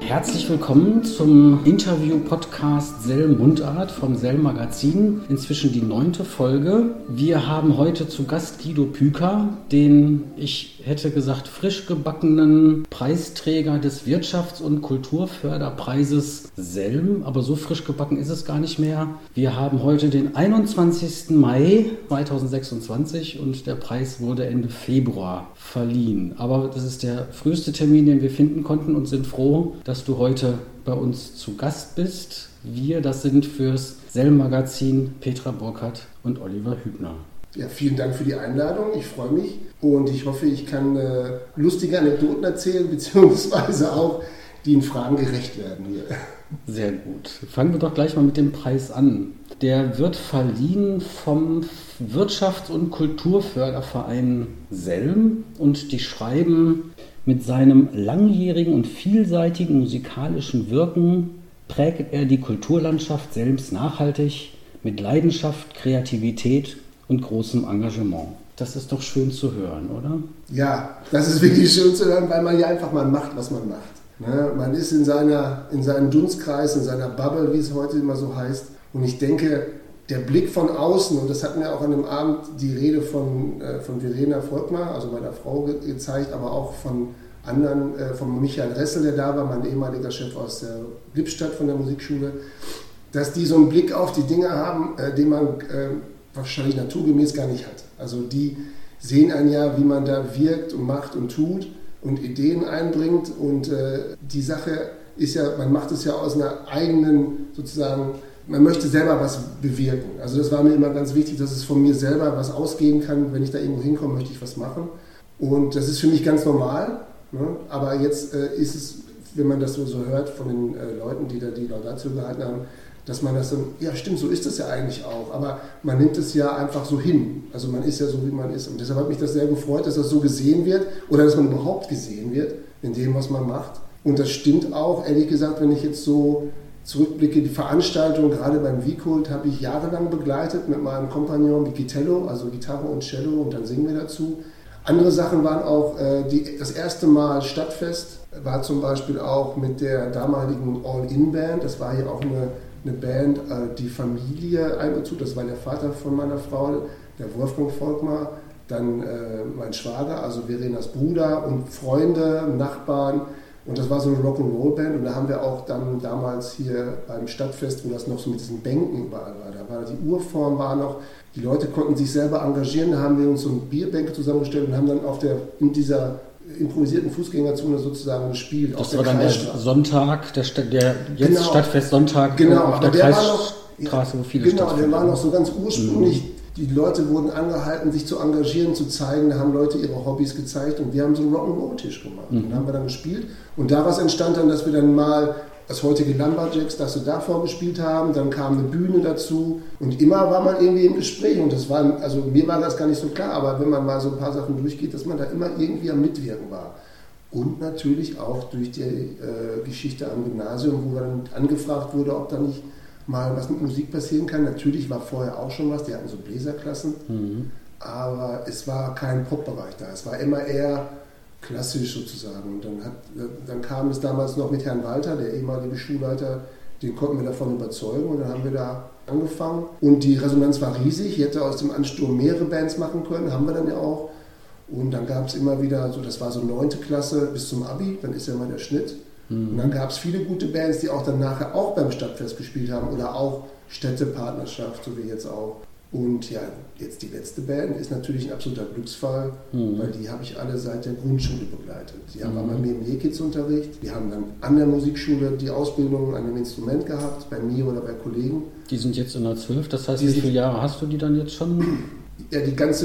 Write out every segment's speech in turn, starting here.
Herzlich willkommen zum Interview-Podcast Sell Mundart vom Sell Magazin. Inzwischen die 9. Folge. Wir haben heute zu Gast Guido Püker, den, ich hätte gesagt, frisch gebackenen Preisträger des Wirtschafts- und Kulturförderpreises Selm. Aber so frisch gebacken ist es gar nicht mehr. Wir haben heute den 21. Mai 2026 und der Preis wurde Ende Februar verliehen. Aber das ist der früheste Termin, den wir finden konnten und sind froh, dass du heute bei uns zu Gast bist. Wir, das sind fürs Sell Magazin Petra Burkhardt und Oliver Hübner. Ja, vielen Dank für die Einladung. Ich freue mich und ich hoffe, ich kann lustige Anekdoten erzählen, beziehungsweise auch, die in Fragen gerecht werden hier. Sehr gut. Fangen wir doch gleich mal mit dem Preis an. Der wird verliehen vom Wirtschafts- und Kulturförderverein Selm und die schreiben: Mit seinem langjährigen und vielseitigen musikalischen Wirken prägt er die Kulturlandschaft Selms nachhaltig mit Leidenschaft, Kreativität und großem Engagement. Das ist doch schön zu hören, oder? Ja, das ist wirklich schön zu hören, weil man ja einfach mal macht, was man macht. Ne? Man ist in seinem Dunstkreis, in seiner Bubble, wie es heute immer so heißt. Und ich denke, der Blick von außen, und das hat mir auch an dem Abend die Rede von Verena Volkmar, also meiner Frau, gezeigt, aber auch von anderen, von Michael Ressel, der da war, mein ehemaliger Chef aus der Lippstadt von der Musikschule, dass die so einen Blick auf die Dinge haben, den man wahrscheinlich naturgemäß gar nicht hat. Also die sehen einen ja, wie man da wirkt und macht und tut und Ideen einbringt, und die Sache ist ja, man macht es ja aus einer eigenen, sozusagen, man möchte selber was bewirken. Also das war mir immer ganz wichtig, dass es von mir selber was ausgehen kann. Wenn ich da irgendwo hinkomme, möchte ich was machen. Und das ist für mich ganz normal. Ne? Aber jetzt ist es, wenn man das so hört von den Leuten, die da die Laudatio gehalten haben, dass man das dann, ja stimmt, so ist das ja eigentlich auch. Aber man nimmt es ja einfach so hin. Also man ist ja so, wie man ist. Und deshalb hat mich das sehr gefreut, dass das so gesehen wird oder dass man überhaupt gesehen wird in dem, was man macht. Und das stimmt auch, ehrlich gesagt, wenn ich jetzt so zurückblicke, die Veranstaltung, gerade beim Wikult, habe ich jahrelang begleitet mit meinem Kompagnon Mikitello, also Gitarre und Cello, und dann singen wir dazu. Andere Sachen waren auch, das erste Mal Stadtfest war zum Beispiel auch mit der damaligen All-In-Band. Das war hier auch eine Band, die Familie einbezog. Das war der Vater von meiner Frau, der Wolfgang Volkmar, dann mein Schwager, also Verenas Bruder und Freunde, Nachbarn. Und das war so eine Rock'n'Roll-Band, und da haben wir auch dann damals hier beim Stadtfest, wo das noch so mit diesen Bänken überall war, da war die Urform war noch, die Leute konnten sich selber engagieren, da haben wir uns so Bierbänke zusammengestellt und haben dann in dieser improvisierten Fußgängerzone sozusagen gespielt. Das war dann der Sonntag, der jetzt genau, Stadtfest-Sonntag auf der Kreisstraße, wo viele stattfinden. Genau, der war noch so ganz ursprünglich. Die Leute wurden angehalten, sich zu engagieren, zu zeigen. Da haben Leute ihre Hobbys gezeigt und wir haben so einen Rock'n'Roll-Tisch gemacht. Und da haben wir dann gespielt. Und daraus entstand dann, dass wir dann mal das heutige Lumberjacks, das wir davor gespielt haben. Dann kam eine Bühne dazu. Und immer war man irgendwie im Gespräch. Und das war, also mir war das gar nicht so klar, aber wenn man mal so ein paar Sachen durchgeht, dass man da immer irgendwie am Mitwirken war. Und natürlich auch durch die Geschichte am Gymnasium, wo dann angefragt wurde, ob da nicht mal was mit Musik passieren kann. Natürlich war vorher auch schon was, die hatten so Bläserklassen, aber es war kein Pop-Bereich da. Es war immer eher klassisch sozusagen. Und dann kam es damals noch mit Herrn Walter, der ehemalige Schulleiter, den konnten wir davon überzeugen, und dann haben wir da angefangen. Und die Resonanz war riesig. Ich hätte aus dem Ansturm mehrere Bands machen können, haben wir dann ja auch. Und dann gab es immer wieder, so, das war so 9. Klasse bis zum Abi, dann ist ja mal der Schnitt. Und dann gab es viele gute Bands, die auch dann nachher auch beim Stadtfest gespielt haben oder auch Städtepartnerschaft, so wie jetzt auch. Und ja, jetzt die letzte Band ist natürlich ein absoluter Glücksfall, weil die habe ich alle seit der Grundschule begleitet. Die haben bei mir im E-Kids-Unterricht, die haben dann an der Musikschule die Ausbildung an dem Instrument gehabt, bei mir oder bei Kollegen. Die sind jetzt in der 12, das heißt, wie viele Jahre hast du die dann jetzt schon? Ja,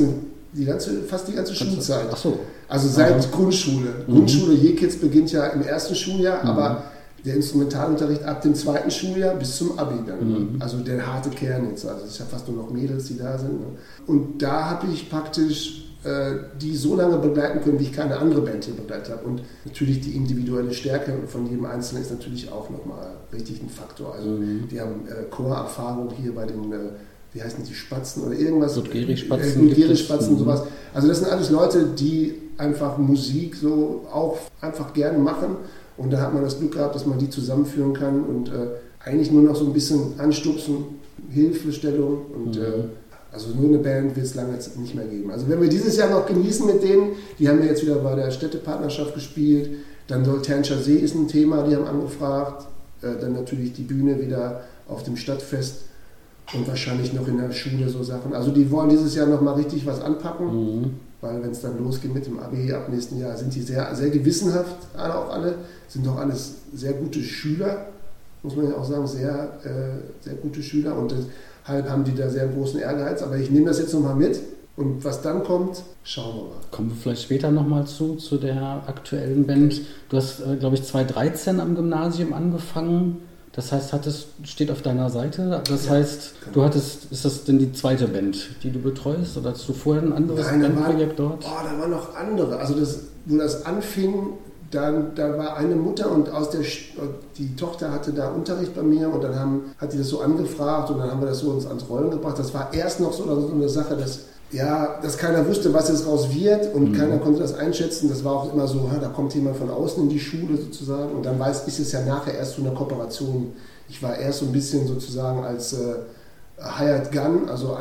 fast die ganze Schulzeit. Ach so. Also seit Grundschule. Grundschule E-Kids beginnt ja im 1. Schuljahr, aber der Instrumentalunterricht ab dem 2. Schuljahr bis zum Abi dann. Also der harte Kern jetzt. Also es ist ja fast nur noch Mädels, die da sind. Und da habe ich praktisch die so lange begleiten können, wie ich keine andere Band hier begleitet habe. Und natürlich die individuelle Stärke von jedem Einzelnen ist natürlich auch nochmal richtig ein Faktor. Also die haben Chorerfahrung hier bei den wie heißen die Spatzen oder irgendwas? Gutgeri-Spatzen, sowas. Also das sind alles Leute, die einfach Musik so auch einfach gerne machen Und da hat man das Glück gehabt, dass man die zusammenführen kann und eigentlich nur noch so ein bisschen anstupsen, Hilfestellung und also nur eine Band wird es lange jetzt nicht mehr geben. Also wenn wir dieses Jahr noch genießen mit denen, die haben ja jetzt wieder bei der Städtepartnerschaft gespielt, dann Solternscher See ist ein Thema, die haben angefragt, dann natürlich die Bühne wieder auf dem Stadtfest und wahrscheinlich noch in der Schule so Sachen. Also die wollen dieses Jahr noch mal richtig was anpacken, weil wenn es dann losgeht mit dem Abi ab nächsten Jahr, sind die sehr, sehr gewissenhaft, auch alle, sind doch alles sehr gute Schüler, muss man ja auch sagen, sehr, sehr gute Schüler und deshalb haben die da sehr großen Ehrgeiz, aber ich nehme das jetzt nochmal mit und was dann kommt, schauen wir mal. Kommen wir vielleicht später nochmal zu der aktuellen Band. Du hast, glaube ich, 2013 am Gymnasium angefangen, das heißt, steht auf deiner Seite, das heißt, ist das denn die zweite Band, die du betreust oder hast du vorher ein anderes Bandprojekt dort? Da waren noch andere, also wo das anfing, da war eine Mutter und die Tochter hatte da Unterricht bei mir und dann hat die das so angefragt und dann haben wir das so ans Rollen gebracht. Das war erst noch so eine Sache, dass keiner wusste, was jetzt raus wird und keiner konnte das einschätzen. Das war auch immer so, da kommt jemand von außen in die Schule sozusagen und dann ist es ja nachher erst so eine Kooperation. Ich war erst so ein bisschen sozusagen als Hired Gun, also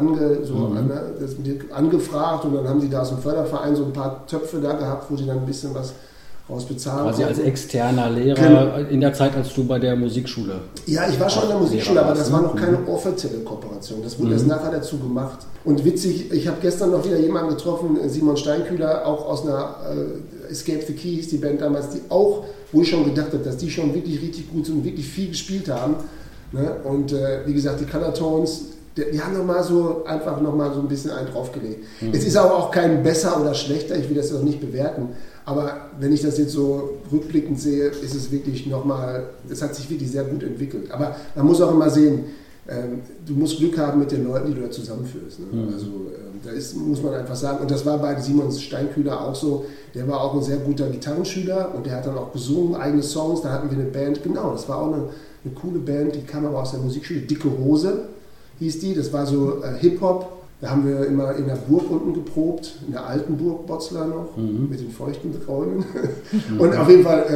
angefragt und dann haben die da aus dem Förderverein so ein paar Töpfe da gehabt, wo die dann ein bisschen was rausbezahlen. Quasi als externer Lehrer in der Zeit, als du bei der Musikschule. Ja, ich war schon in der Musikschule, aber das war noch keine offizielle Kooperation. Das wurde erst nachher dazu gemacht. Und witzig, ich habe gestern noch wieder jemanden getroffen, Simon Steinkühler, auch aus einer Escape the Keys, die Band damals, die auch, wo ich schon gedacht habe, dass die schon wirklich richtig gut sind und wirklich viel gespielt haben. Ne? Und wie gesagt, die Color Tones, die haben einfach nochmal so ein bisschen einen draufgelegt. Es ist aber auch kein besser oder schlechter, ich will das auch nicht bewerten. Aber wenn ich das jetzt so rückblickend sehe, ist es wirklich es hat sich wirklich sehr gut entwickelt. Aber man muss auch immer sehen, du musst Glück haben mit den Leuten, die du da zusammenführst. Ne? Also muss man einfach sagen, und das war bei Simon Steinkühler auch so, der war auch ein sehr guter Gitarrenschüler und der hat dann auch gesungen, eigene Songs, da hatten wir eine Band, genau, das war auch eine coole Band, die kam aber aus der Musikschule, Dicke Hose hieß die, das war so Hip-Hop. Da haben wir immer in der Burg unten geprobt, in der alten Burg Botzlar noch, mit den feuchten Räumen. Und auf jeden Fall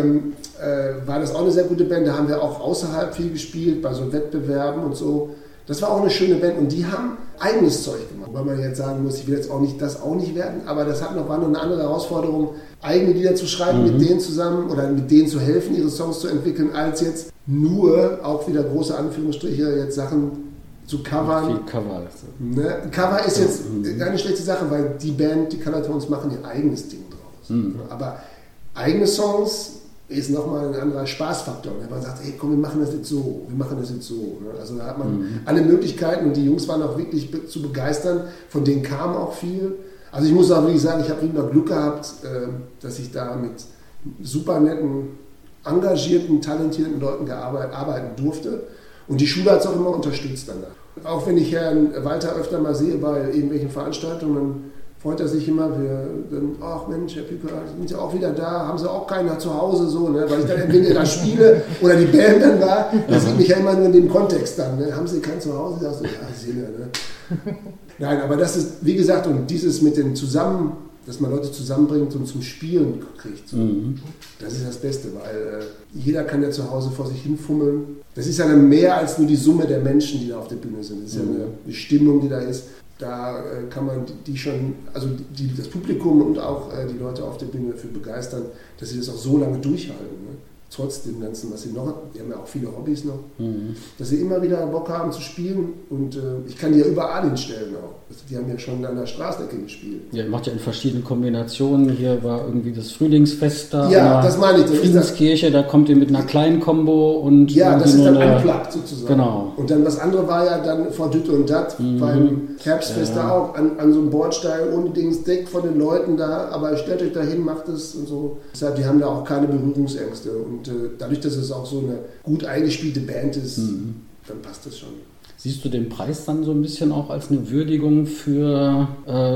war das auch eine sehr gute Band. Da haben wir auch außerhalb viel gespielt, bei so Wettbewerben und so. Das war auch eine schöne Band und die haben eigenes Zeug gemacht. Weil man jetzt sagen muss, ich will jetzt auch nicht werden, aber das war noch eine andere Herausforderung, eigene Lieder zu schreiben mit denen zusammen oder mit denen zu helfen, ihre Songs zu entwickeln, als jetzt nur, auch wieder große Anführungsstriche, jetzt Sachen zu covern. Viel Cover. Ne? Cover ist jetzt keine schlechte Sache, weil die Band, die Color Tones, machen ihr eigenes Ding draus. Aber eigene Songs ist nochmal ein anderer Spaßfaktor. Wenn man sagt, ey komm, wir machen das jetzt so. Ne? Also da hat man alle Möglichkeiten und die Jungs waren auch wirklich zu begeistern. Von denen kam auch viel. Also ich muss auch wirklich sagen, ich habe immer Glück gehabt, dass ich da mit super netten, engagierten, talentierten Leuten arbeiten durfte. Und die Schule hat es auch immer unterstützt danach. Auch wenn ich Herrn Walter öfter mal sehe bei irgendwelchen Veranstaltungen, dann freut er sich immer, ach Mensch, Herr Püker, sind Sie auch wieder da, haben Sie auch keiner zu Hause, so, ne? Weil ich dann entweder da spiele oder die Band dann war, da sieht mich ja immer nur in dem Kontext dann, ne? Haben Sie keinen zu Hause? Da so, ja, ich sehe, ne? Nein, aber das ist, wie gesagt, und dieses mit dem dass man Leute zusammenbringt und zum Spielen kriegt. So. Das ist das Beste, weil jeder kann ja zu Hause vor sich hinfummeln. Das ist ja dann mehr als nur die Summe der Menschen, die da auf der Bühne sind. Das ist ja eine Stimmung, die da ist. Da kann man das Publikum und auch die Leute auf der Bühne dafür begeistern, dass sie das auch so lange durchhalten. Ne? Trotz dem Ganzen, was sie noch haben. Die haben ja auch viele Hobbys noch. Dass sie immer wieder Bock haben zu spielen. Und ich kann die ja überall hinstellen auch. Also die haben ja schon an der Straßenecke gespielt. Ja, ihr macht ja in verschiedenen Kombinationen. Hier war irgendwie das Frühlingsfest da. Ja, das meine ich. Friedenskirche, da kommt ihr mit einer kleinen Combo und... Ja, das ist dann unplugged sozusagen. Genau. Und dann das andere war ja dann vor Dütte und Dat, beim Herbstfest da auch, an so einem Bordstein, ohne Dings, Deck von den Leuten da, aber stellt euch da hin, macht es und so. Deshalb, die haben da auch keine Berührungsängste. Und dadurch, dass es auch so eine gut eingespielte Band ist, dann passt das schon. Siehst du den Preis dann so ein bisschen auch als eine Würdigung für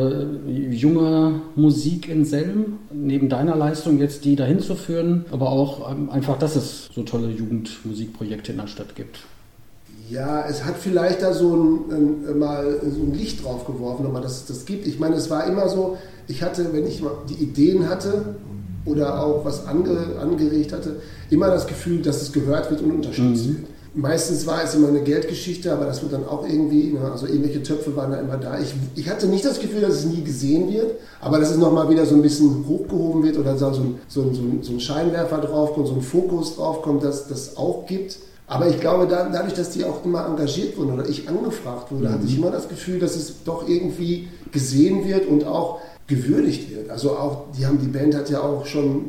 junge Musik in Selm, neben deiner Leistung jetzt die dahin zu führen, aber auch einfach, dass es so tolle Jugendmusikprojekte in der Stadt gibt? Ja, es hat vielleicht da mal so ein Licht drauf geworfen, dass es das gibt. Ich meine, es war immer so, wenn ich mal die Ideen hatte, oder auch was angeregt hatte, immer das Gefühl, dass es gehört wird und unterstützt wird. Meistens war es immer eine Geldgeschichte, aber das wird dann auch irgendwie, also irgendwelche Töpfe waren da immer da. Ich hatte nicht das Gefühl, dass es nie gesehen wird, aber dass es nochmal wieder so ein bisschen hochgehoben wird oder so ein Scheinwerfer draufkommt, so ein Fokus draufkommt, dass das auch gibt. Aber ich glaube, dadurch, dass die auch immer engagiert wurden oder ich angefragt wurde, hatte ich immer das Gefühl, dass es doch irgendwie gesehen wird und auch gewürdigt wird. Also auch, die Band hat ja auch schon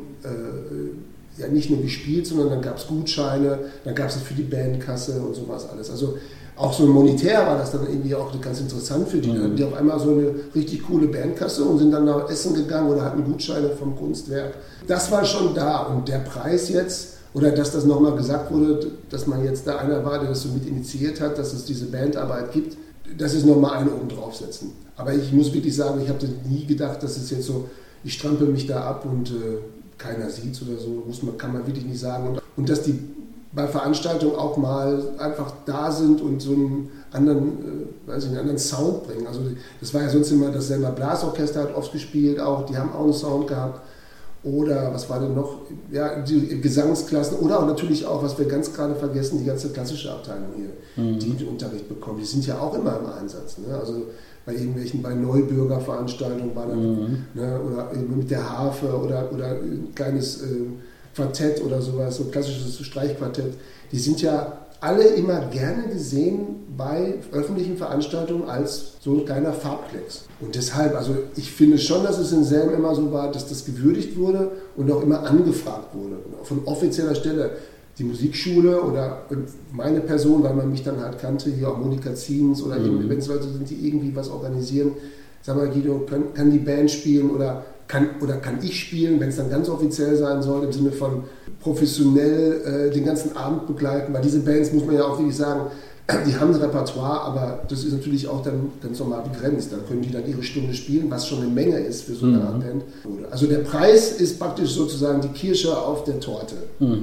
ja nicht nur gespielt, sondern dann gab es Gutscheine, dann gab es für die Bandkasse und sowas alles. Also auch so monetär war das dann irgendwie auch ganz interessant für die. Dann hatten die auf einmal so eine richtig coole Bandkasse und sind dann da essen gegangen oder hatten Gutscheine vom Kunstwerk. Das war schon da und der Preis jetzt, oder dass das nochmal gesagt wurde, dass man jetzt da einer war, der das so mit initiiert hat, dass es diese Bandarbeit gibt, das ist nochmal eine oben draufsetzen. Aber ich muss wirklich sagen, ich habe nie gedacht, dass es jetzt so, ich strampel mich da ab und keiner sieht oder so, kann man wirklich nicht sagen. Und dass die bei Veranstaltungen auch mal einfach da sind und so einen anderen Sound bringen. Also das war ja sonst immer das Selma Blasorchester hat oft gespielt, auch die haben auch einen Sound gehabt. Oder was war denn noch? Ja, die Gesangsklassen oder auch natürlich auch, was wir ganz gerade vergessen, die ganze klassische Abteilung hier, die den Unterricht bekommen. Die sind ja auch immer im Einsatz. Ne? Also bei Neubürgerveranstaltungen war dann, oder mit der Harfe oder ein kleines Quartett oder sowas, so ein klassisches Streichquartett. Die sind ja alle immer gerne gesehen bei öffentlichen Veranstaltungen als so ein kleiner Farbklecks. Und deshalb, also ich finde schon, dass es in Selm immer so war, dass das gewürdigt wurde und auch immer angefragt wurde. Von offizieller Stelle. Die Musikschule oder meine Person, weil man mich dann halt kannte, hier auch Monika Ziens oder wenn es Leute sind, die irgendwie was organisieren. Sag mal, Guido, kann die Band spielen oder kann ich spielen, wenn es dann ganz offiziell sein soll, im Sinne von professionell den ganzen Abend begleiten, weil diese Bands, muss man ja auch wirklich sagen, die haben ein Repertoire, aber das ist natürlich auch dann ganz normal begrenzt. Da können die dann ihre Stunde spielen, was schon eine Menge ist für so eine Art Band. Also der Preis ist praktisch sozusagen die Kirsche auf der Torte.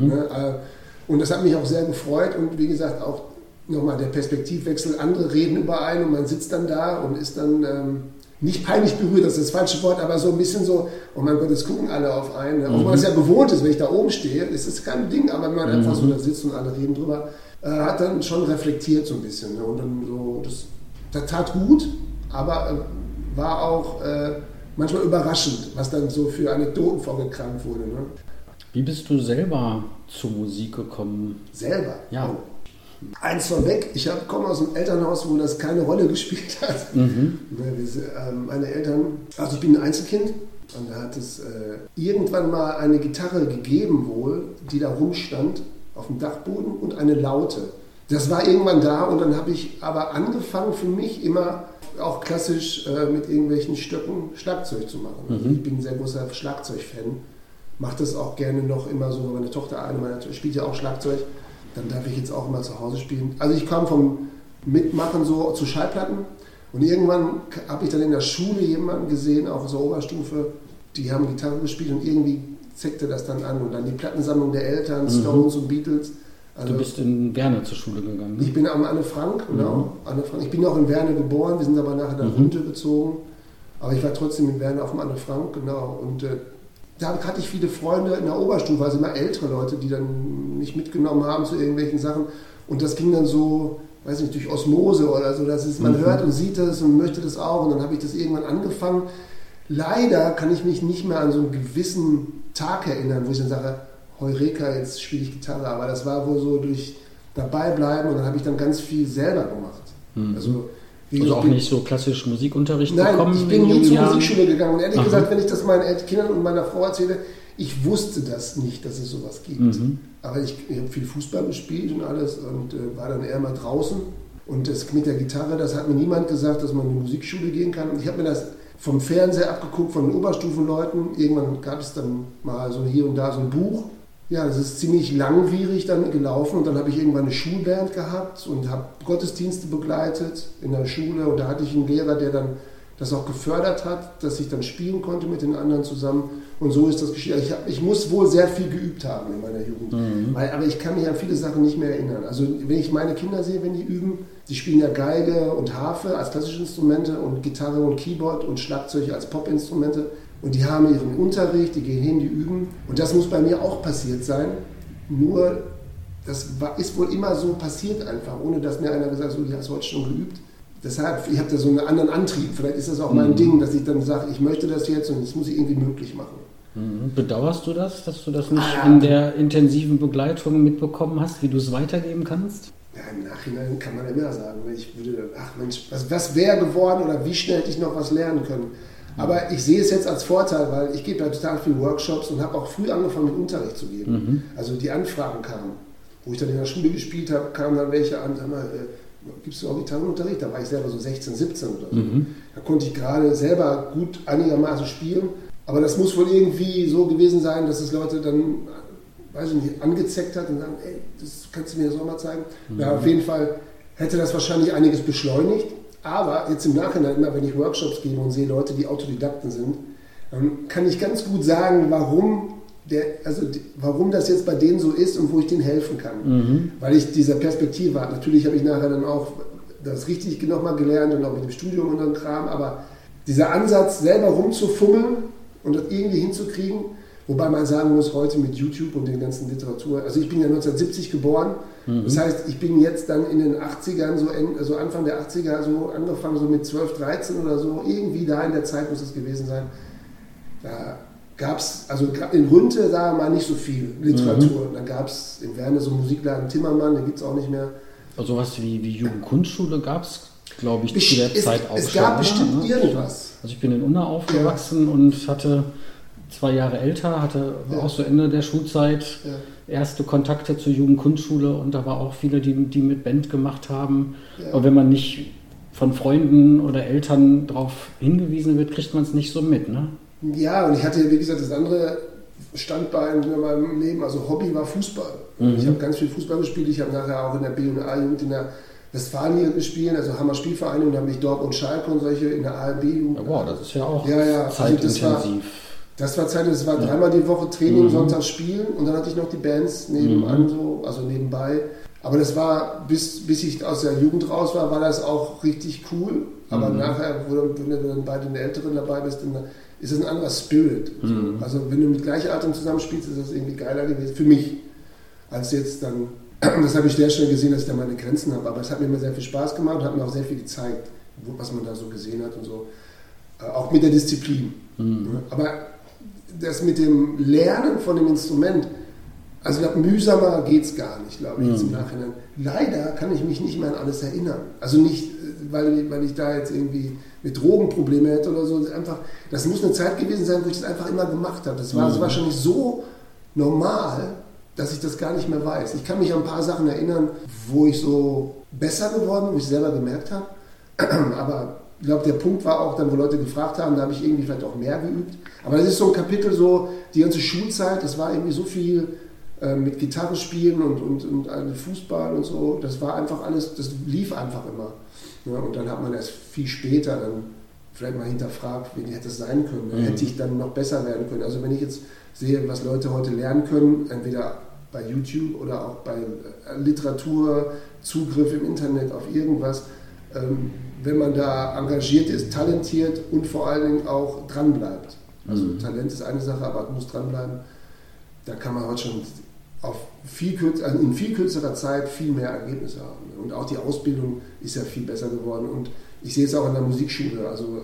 Und das hat mich auch sehr gefreut und wie gesagt auch nochmal der Perspektivwechsel, andere reden über einen und man sitzt dann da und ist dann nicht peinlich berührt, das ist das falsche Wort, aber so ein bisschen so, oh mein Gott, jetzt gucken alle auf einen. Auch wenn man es ja gewohnt ist, wenn ich da oben stehe, ist es kein Ding, aber wenn man einfach so da sitzt und alle reden drüber, hat dann schon reflektiert so ein bisschen. Ne? Und dann so, das tat gut, aber war auch manchmal überraschend, was dann so für Anekdoten vorgekramt wurde. Ne? Wie bist du selber zur Musik gekommen? Selber? Ja. Oh. Eins vorweg, ich komme aus einem Elternhaus, wo das keine Rolle gespielt hat. Meine Eltern, also ich bin ein Einzelkind und da hat es irgendwann mal eine Gitarre gegeben wohl, die da rumstand auf dem Dachboden und eine Laute. Das war irgendwann da und dann habe ich aber angefangen für mich immer auch klassisch mit irgendwelchen Stöcken Schlagzeug zu machen. Also ich bin ein sehr großer Schlagzeugfan, mache das auch gerne noch immer so, meine Tochter spielt ja auch Schlagzeug. Dann darf ich jetzt auch immer zu Hause spielen. Also ich kam vom Mitmachen so zu Schallplatten und irgendwann habe ich dann in der Schule jemanden gesehen, auch aus der Oberstufe, die haben Gitarre gespielt und irgendwie zeckte das dann an. Und dann die Plattensammlung der Eltern, Stones und Beatles. Also du bist in Werne zur Schule gegangen? Ne? Ich bin am Anne Frank, genau. Anne Frank. Ich bin auch in Werne geboren, wir sind aber nachher dann runtergezogen. Aber ich war trotzdem in Werne auf dem Anne Frank, genau. Und da hatte ich viele Freunde in der Oberstufe, also immer ältere Leute, die dann mich mitgenommen haben zu irgendwelchen Sachen. Und das ging dann so, weiß nicht, durch Osmose oder so. Man hört und sieht das und möchte das auch. Und dann habe ich das irgendwann angefangen. Leider kann ich mich nicht mehr an so einen gewissen Tag erinnern, wo ich dann sage, Heureka, jetzt spiele ich Gitarre. Aber das war wohl so durch dabei bleiben und dann habe ich dann ganz viel selber gemacht. Also auch nicht so klassisch Musikunterricht bekommen? Nein, ich bin nie zur Musikschule gegangen. Und ehrlich gesagt, wenn ich das meinen Kindern und meiner Frau erzähle, ich wusste das nicht, dass es sowas gibt. Aber ich habe viel Fußball gespielt und alles und war dann eher mal draußen. Und das mit der Gitarre, das hat mir niemand gesagt, dass man in die Musikschule gehen kann. Und ich habe mir das vom Fernseher abgeguckt, von den Oberstufenleuten. Irgendwann gab es dann mal so hier und da so ein Buch. Ja, das ist ziemlich langwierig dann gelaufen und dann habe ich irgendwann eine Schulband gehabt und habe Gottesdienste begleitet in der Schule und da hatte ich einen Lehrer, der dann das auch gefördert hat, dass ich dann spielen konnte mit den anderen zusammen und so ist das geschehen. Also ich muss wohl sehr viel geübt haben in meiner Jugend, aber ich kann mich an viele Sachen nicht mehr erinnern. Also wenn ich meine Kinder sehe, wenn die üben, die spielen ja Geige und Harfe als klassische Instrumente und Gitarre und Keyboard und Schlagzeug als Popinstrumente. und die haben ihren Unterricht, die gehen hin, die üben. Und das muss bei mir auch passiert sein. Nur, ist wohl immer so passiert einfach, ohne dass mir einer gesagt hat, so, du hast heute schon geübt. Deshalb, ich habe da so einen anderen Antrieb. Vielleicht ist das auch mein Ding, dass ich dann sage, ich möchte das jetzt und das muss ich irgendwie möglich machen. Bedauerst du das, dass du das nicht in der intensiven Begleitung mitbekommen hast, wie du es weitergeben kannst? Ja, im Nachhinein kann man immer sagen, ich würde, ach Mensch, was wäre geworden oder wie schnell hätte ich noch was lernen können. Aber ich sehe es jetzt als Vorteil, weil ich gebe ja total viele Workshops und habe auch früh angefangen mit Unterricht zu geben. Also die Anfragen kamen. Wo ich dann in der Schule gespielt habe, kamen dann welche an, sag mal, gibst du auch Gitarrenunterricht? Da war ich selber so 16, 17 oder so. Da konnte ich gerade selber gut einigermaßen spielen. Aber das muss wohl irgendwie so gewesen sein, dass es Leute dann, weiß ich nicht, angezeckt hat und sagen, ey, das kannst du mir so mal zeigen. Ja, auf jeden Fall hätte das wahrscheinlich einiges beschleunigt. Aber jetzt im Nachhinein, immer wenn ich Workshops gebe und sehe Leute, die Autodidakten sind, dann kann ich ganz gut sagen, warum das jetzt bei denen so ist und wo ich denen helfen kann. Weil ich dieser Perspektive habe. Natürlich habe ich nachher dann auch das richtig nochmal gelernt und auch mit dem Studium und so einem Kram, aber dieser Ansatz, selber rumzufummeln und das irgendwie hinzukriegen, wobei man sagen muss, heute mit YouTube und den ganzen Literatur, also ich bin ja 1970 geboren, das heißt, ich bin jetzt dann in den 80ern, so Anfang der 80er, so angefangen, so mit 12, 13 oder so, irgendwie da in der Zeit muss es gewesen sein. Da gab es, also in Rünte da mal nicht so viel Literatur. Dann gab es in Werne so einen Musikladen Timmermann, den gibt es auch nicht mehr. Also sowas wie Jugendkunstschule gab es, glaube ich, zu der Zeit auch schon. Es gab bestimmt irgendwas. Also ich bin in Unna aufgewachsen und hatte 2 Jahre älter, hatte auch so Ende der Schulzeit erste Kontakte zur Jugendkunstschule und da war auch viele, die mit Band gemacht haben. Ja. Aber wenn man nicht von Freunden oder Eltern darauf hingewiesen wird, kriegt man es nicht so mit, ne? Ja, und ich hatte, wie gesagt, das andere Standbein in meinem Leben, also Hobby war Fußball. Ich habe ganz viel Fußball gespielt, ich habe nachher auch in der B- und A-Jugend in der Westfalenjugend gespielt, also Hammer Spielvereine, und dann habe ich Dortmund und Schalke und solche in der A-B-Jugend. Ja, wow, das ist ja auch zeitintensiv. Das war Zeit, das war dreimal die Woche Training, Sonntag spielen und dann hatte ich noch die Bands nebenan, also nebenbei. Aber das war, bis ich aus der Jugend raus war das auch richtig cool. Aber nachher, wenn du dann bei den Älteren dabei bist, dann ist es ein anderer Spirit. Also wenn du mit Gleichaltrigen zusammenspielst, ist das irgendwie geiler gewesen, für mich, als jetzt dann, das habe ich sehr schnell gesehen, dass ich da meine Grenzen habe. Aber es hat mir immer sehr viel Spaß gemacht und hat mir auch sehr viel gezeigt, was man da so gesehen hat und so. Auch mit der Disziplin. Aber das mit dem Lernen von dem Instrument, also ich glaube, mühsamer geht es gar nicht, glaube ich, jetzt im Nachhinein. Leider kann ich mich nicht mehr an alles erinnern. Also nicht, weil ich da jetzt irgendwie mit Drogenprobleme hätte oder so. Einfach, das muss eine Zeit gewesen sein, wo ich das einfach immer gemacht habe. Das war wahrscheinlich so normal, dass ich das gar nicht mehr weiß. Ich kann mich an ein paar Sachen erinnern, wo ich so besser geworden bin, wo ich selber gemerkt habe. Aber ich glaube, der Punkt war auch dann, wo Leute gefragt haben, da habe ich irgendwie vielleicht auch mehr geübt. Aber das ist so ein Kapitel, so die ganze Schulzeit, das war irgendwie so viel mit Gitarre spielen und Fußball und so. Das war einfach alles, das lief einfach immer. Ja, und dann hat man erst viel später dann vielleicht mal hinterfragt, wie hätte es sein können. Dann hätte ich dann noch besser werden können. Also wenn ich jetzt sehe, was Leute heute lernen können, entweder bei YouTube oder auch bei Literatur, Zugriff im Internet auf irgendwas, wenn man da engagiert ist, talentiert und vor allen Dingen auch dranbleibt. Also Talent ist eine Sache, aber man muss dranbleiben. Da kann man heute schon in viel kürzerer Zeit viel mehr Ergebnisse haben. Und auch die Ausbildung ist ja viel besser geworden. Und ich sehe es auch in der Musikschule. Also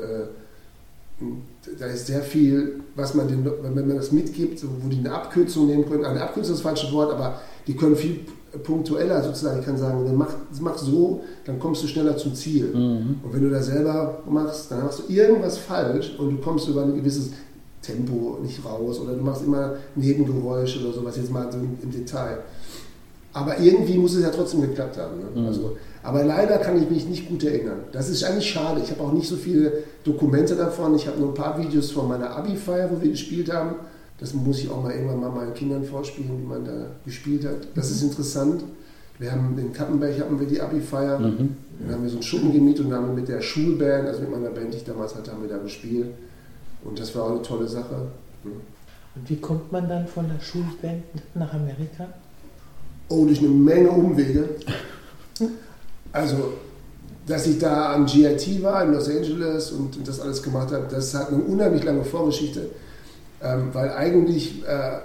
da ist sehr viel, was man wenn man das mitgibt, wo die eine Abkürzung nehmen können. Eine Abkürzung ist das falsche Wort, aber die können viel punktueller sozusagen. Ich kann sagen, mach so, dann kommst du schneller zum Ziel. Und wenn du das selber machst, dann machst du irgendwas falsch und du kommst über ein gewisses Tempo nicht raus oder du machst immer Nebengeräusche oder sowas, jetzt mal so im Detail. Aber irgendwie muss es ja trotzdem geklappt haben. Ne? Also, aber leider kann ich mich nicht gut erinnern. Das ist eigentlich schade. Ich habe auch nicht so viele Dokumente davon. Ich habe nur ein paar Videos von meiner Abi-Feier, wo wir gespielt haben. Das muss ich auch mal irgendwann mal meinen Kindern vorspielen, wie man da gespielt hat. Das ist interessant. Wir haben in Kappenberg die Abi-Feier. Dann haben wir so einen Schuppen gemietet und dann haben wir mit der Schulband, also mit meiner Band, die ich damals hatte, haben wir da gespielt. Und das war auch eine tolle Sache. Und wie kommt man dann von der Schulband nach Amerika? Oh, durch eine Menge Umwege. Also, dass ich da am GIT war in Los Angeles und das alles gemacht habe, das hat eine unheimlich lange Vorgeschichte, weil eigentlich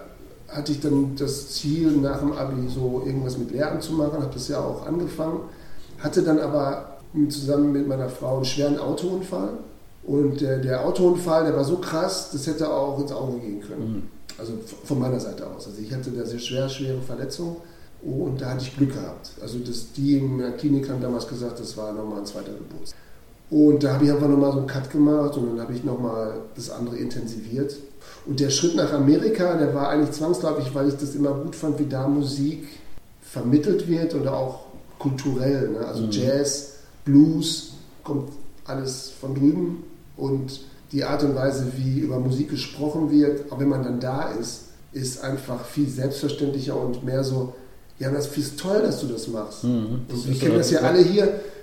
hatte ich dann das Ziel, nach dem Abi so irgendwas mit Lehramt zu machen, habe das ja auch angefangen, hatte dann aber zusammen mit meiner Frau einen schweren Autounfall und der Autounfall, der war so krass, das hätte auch ins Auge gehen können, also von meiner Seite aus. Also ich hatte da sehr schwere Verletzungen. Und da hatte ich Glück gehabt. Also die in der Klinik haben damals gesagt, das war nochmal ein zweiter Geburtstag. Und da habe ich einfach nochmal so einen Cut gemacht und dann habe ich nochmal das andere intensiviert. Und der Schritt nach Amerika, der war eigentlich zwangsläufig, weil ich das immer gut fand, wie da Musik vermittelt wird oder auch kulturell. Ne? Also Jazz, Blues, kommt alles von drüben. Und die Art und Weise, wie über Musik gesprochen wird, auch wenn man dann da ist einfach viel selbstverständlicher und mehr so, ja, das ist toll, dass du das machst. Und wir kennen das ja alle hier.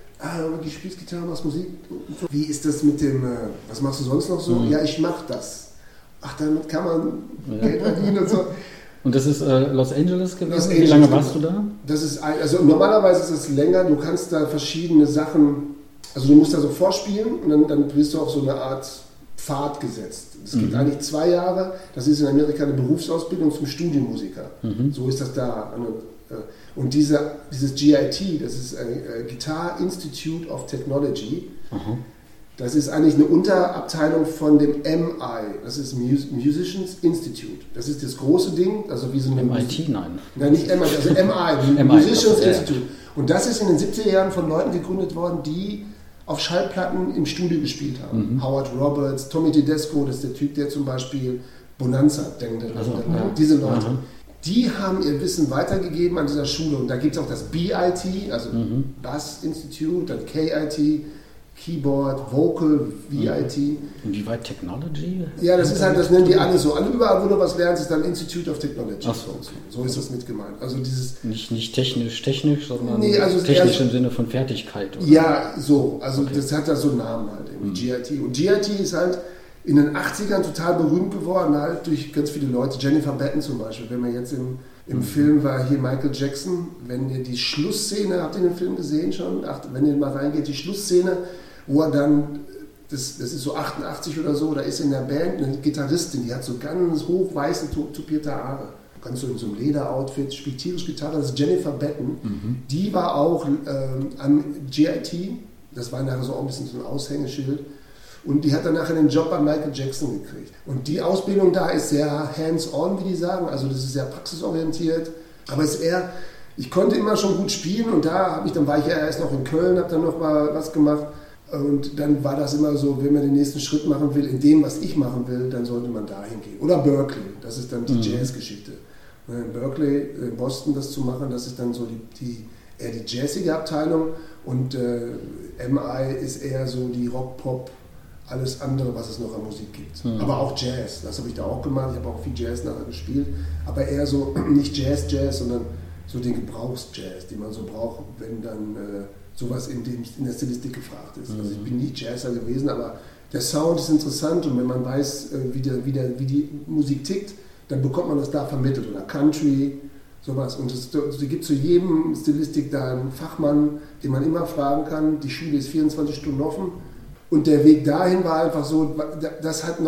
Du spielst Gitarre, machst Musik. Wie ist das mit dem, was machst du sonst noch so? Ja, ich mach das. Ach, damit kann man Geld verdienen und so. Und das ist Los Angeles gewesen? Wie lange warst du da? Das ist also normalerweise ist es länger. Du kannst da verschiedene Sachen, also du musst da so vorspielen und dann wirst du auf so eine Art Pfad gesetzt. Es gibt eigentlich 2 Jahre, das ist in Amerika eine Berufsausbildung zum Studienmusiker. So ist das da. Und dieses GIT, das ist Guitar Institute of Technology, das ist eigentlich eine Unterabteilung von dem MI, das ist Musicians Institute. Das ist das große Ding, also wie so eine MIT, nein. Nein, nicht MI, also MI, Musicians Institute. Und das ist in den 70er Jahren von Leuten gegründet worden, die auf Schallplatten im Studio gespielt haben. Howard Roberts, Tommy Tedesco, das ist der Typ, der zum Beispiel Bonanza denkt. Diese Leute. Die haben ihr Wissen weitergegeben an dieser Schule. Und da gibt es auch das BIT, also Bass Institute, dann KIT, Keyboard, Vocal, VIT. Und wie weit Technology? Ja, das ist halt, das nennen die alle so. Alle überall, wo du was lernst, ist dann Institute of Technology. Ach so. So ist das mit gemeint. Also dieses nicht technisch, sondern also technisch im Sinne von Fertigkeit. Oder? Ja, so. Also das hat da so einen Namen halt, irgendwie GIT. Und GIT ist halt in den 80ern total berühmt geworden, halt durch ganz viele Leute. Jennifer Batten zum Beispiel, wenn man jetzt im Film war, hier Michael Jackson, wenn ihr die Schlussszene, habt ihr den Film gesehen schon? Wenn ihr mal reingeht, die Schlussszene, wo er dann, das ist so 88 oder so, da ist in der Band eine Gitarristin, die hat so ganz hoch weiße, tupierte Haare. Ganz so in so einem Lederoutfit, spielt tierisch Gitarre, das ist Jennifer Batten. Die war auch am GIT, das war nachher so auch ein bisschen so ein Aushängeschild. Und die hat dann nachher den Job bei Michael Jackson gekriegt. Und die Ausbildung da ist sehr hands-on, wie die sagen. Also das ist sehr praxisorientiert. Aber es ist eher, ich konnte immer schon gut spielen. Und dann war ich ja erst noch in Köln, habe dann noch mal was gemacht. Und dann war das immer so, wenn man den nächsten Schritt machen will, in dem, was ich machen will, dann sollte man dahin gehen. Oder Berkeley, das ist dann die Jazzgeschichte. In Berkeley, in Boston das zu machen, das ist dann so eher die jazzige Abteilung. Und MI ist eher so die Rock-Pop, alles andere, was es noch an Musik gibt. Aber auch Jazz, das habe ich da auch gemacht. Ich habe auch viel Jazz nachher gespielt. Aber eher so, nicht Jazz, sondern so den Gebrauchsjazz, den man so braucht, wenn dann sowas in der Stilistik gefragt ist. Also ich bin nie Jazzer gewesen, aber der Sound ist interessant und wenn man weiß, wie die Musik tickt, dann bekommt man das da vermittelt. Oder Country, sowas. Und es gibt zu jedem Stilistik da einen Fachmann, den man immer fragen kann. Die Schule ist 24 Stunden offen. Und der Weg dahin war einfach so, das hat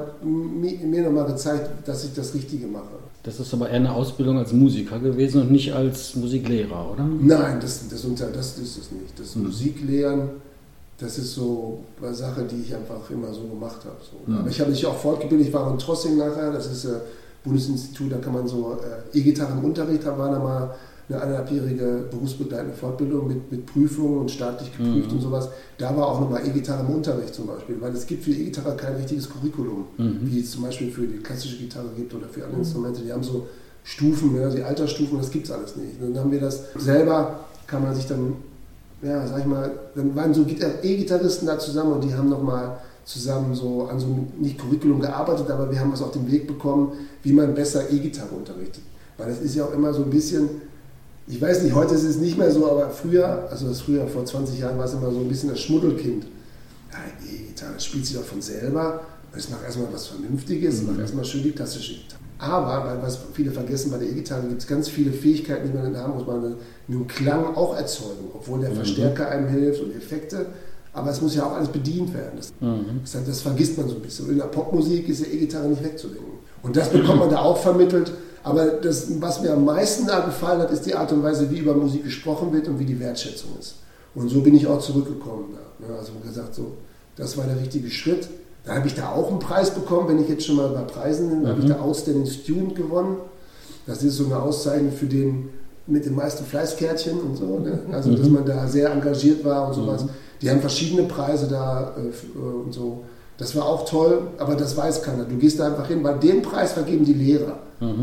mir nochmal gezeigt, dass ich das Richtige mache. Das ist aber eher eine Ausbildung als Musiker gewesen und nicht als Musiklehrer, oder? Nein, das ist es nicht. Das Musiklehren, das ist so eine Sache, die ich einfach immer so gemacht habe. So. Aber ich habe mich auch fortgebildet, ich war in Trossing nachher, das ist Bundesinstitut, da kann man so E-Gitarre im Unterricht, da war da mal eine 1,5-jährige berufsbegleitende Fortbildung mit Prüfungen und staatlich geprüft und sowas. Da war auch nochmal E-Gitarre im Unterricht zum Beispiel, weil es gibt für E-Gitarre kein richtiges Curriculum, wie es zum Beispiel für die klassische Gitarre gibt oder für andere Instrumente. Die haben so Stufen, die Altersstufen, das gibt es alles nicht. Und dann haben wir das selber, kann man sich dann, ja, sag ich mal, dann waren so E-Gitarristen da zusammen und die haben nochmal zusammen so an so einem, nicht Curriculum gearbeitet, aber wir haben was auf den Weg bekommen, wie man besser E-Gitarre unterrichtet. Weil das ist ja auch immer so ein bisschen, ich weiß nicht, heute ist es nicht mehr so, aber früher, vor 20 Jahren war es immer so ein bisschen das Schmuddelkind. Ja, E-Gitarre spielt sich doch von selber, es macht erstmal was Vernünftiges, macht erstmal schön die klassische Gitarre. Aber, weil was viele vergessen, bei der E-Gitarre gibt es ganz viele Fähigkeiten, die man dann haben muss. Man einen Klang auch erzeugen, obwohl der Verstärker einem hilft und Effekte. Aber es muss ja auch alles bedient werden. Das vergisst man so ein bisschen. Und in der Popmusik ist die E-Gitarre nicht wegzudenken. Und das bekommt man da auch vermittelt. Aber das, was mir am meisten da gefallen hat, ist die Art und Weise, wie über Musik gesprochen wird und wie die Wertschätzung ist. Und so bin ich auch zurückgekommen. Also gesagt, so, das war der richtige Schritt. Da habe ich da auch einen Preis bekommen, wenn ich jetzt schon mal bei Preisen bin, habe ich da Outstanding Student gewonnen. Das ist so eine Auszeichnung für den mit den meisten Fleißkärtchen und so. Ne? Also, dass man da sehr engagiert war und sowas. Die haben verschiedene Preise da und so. Das war auch toll, aber das weiß keiner. Du gehst da einfach hin, weil den Preis vergeben die Lehrer.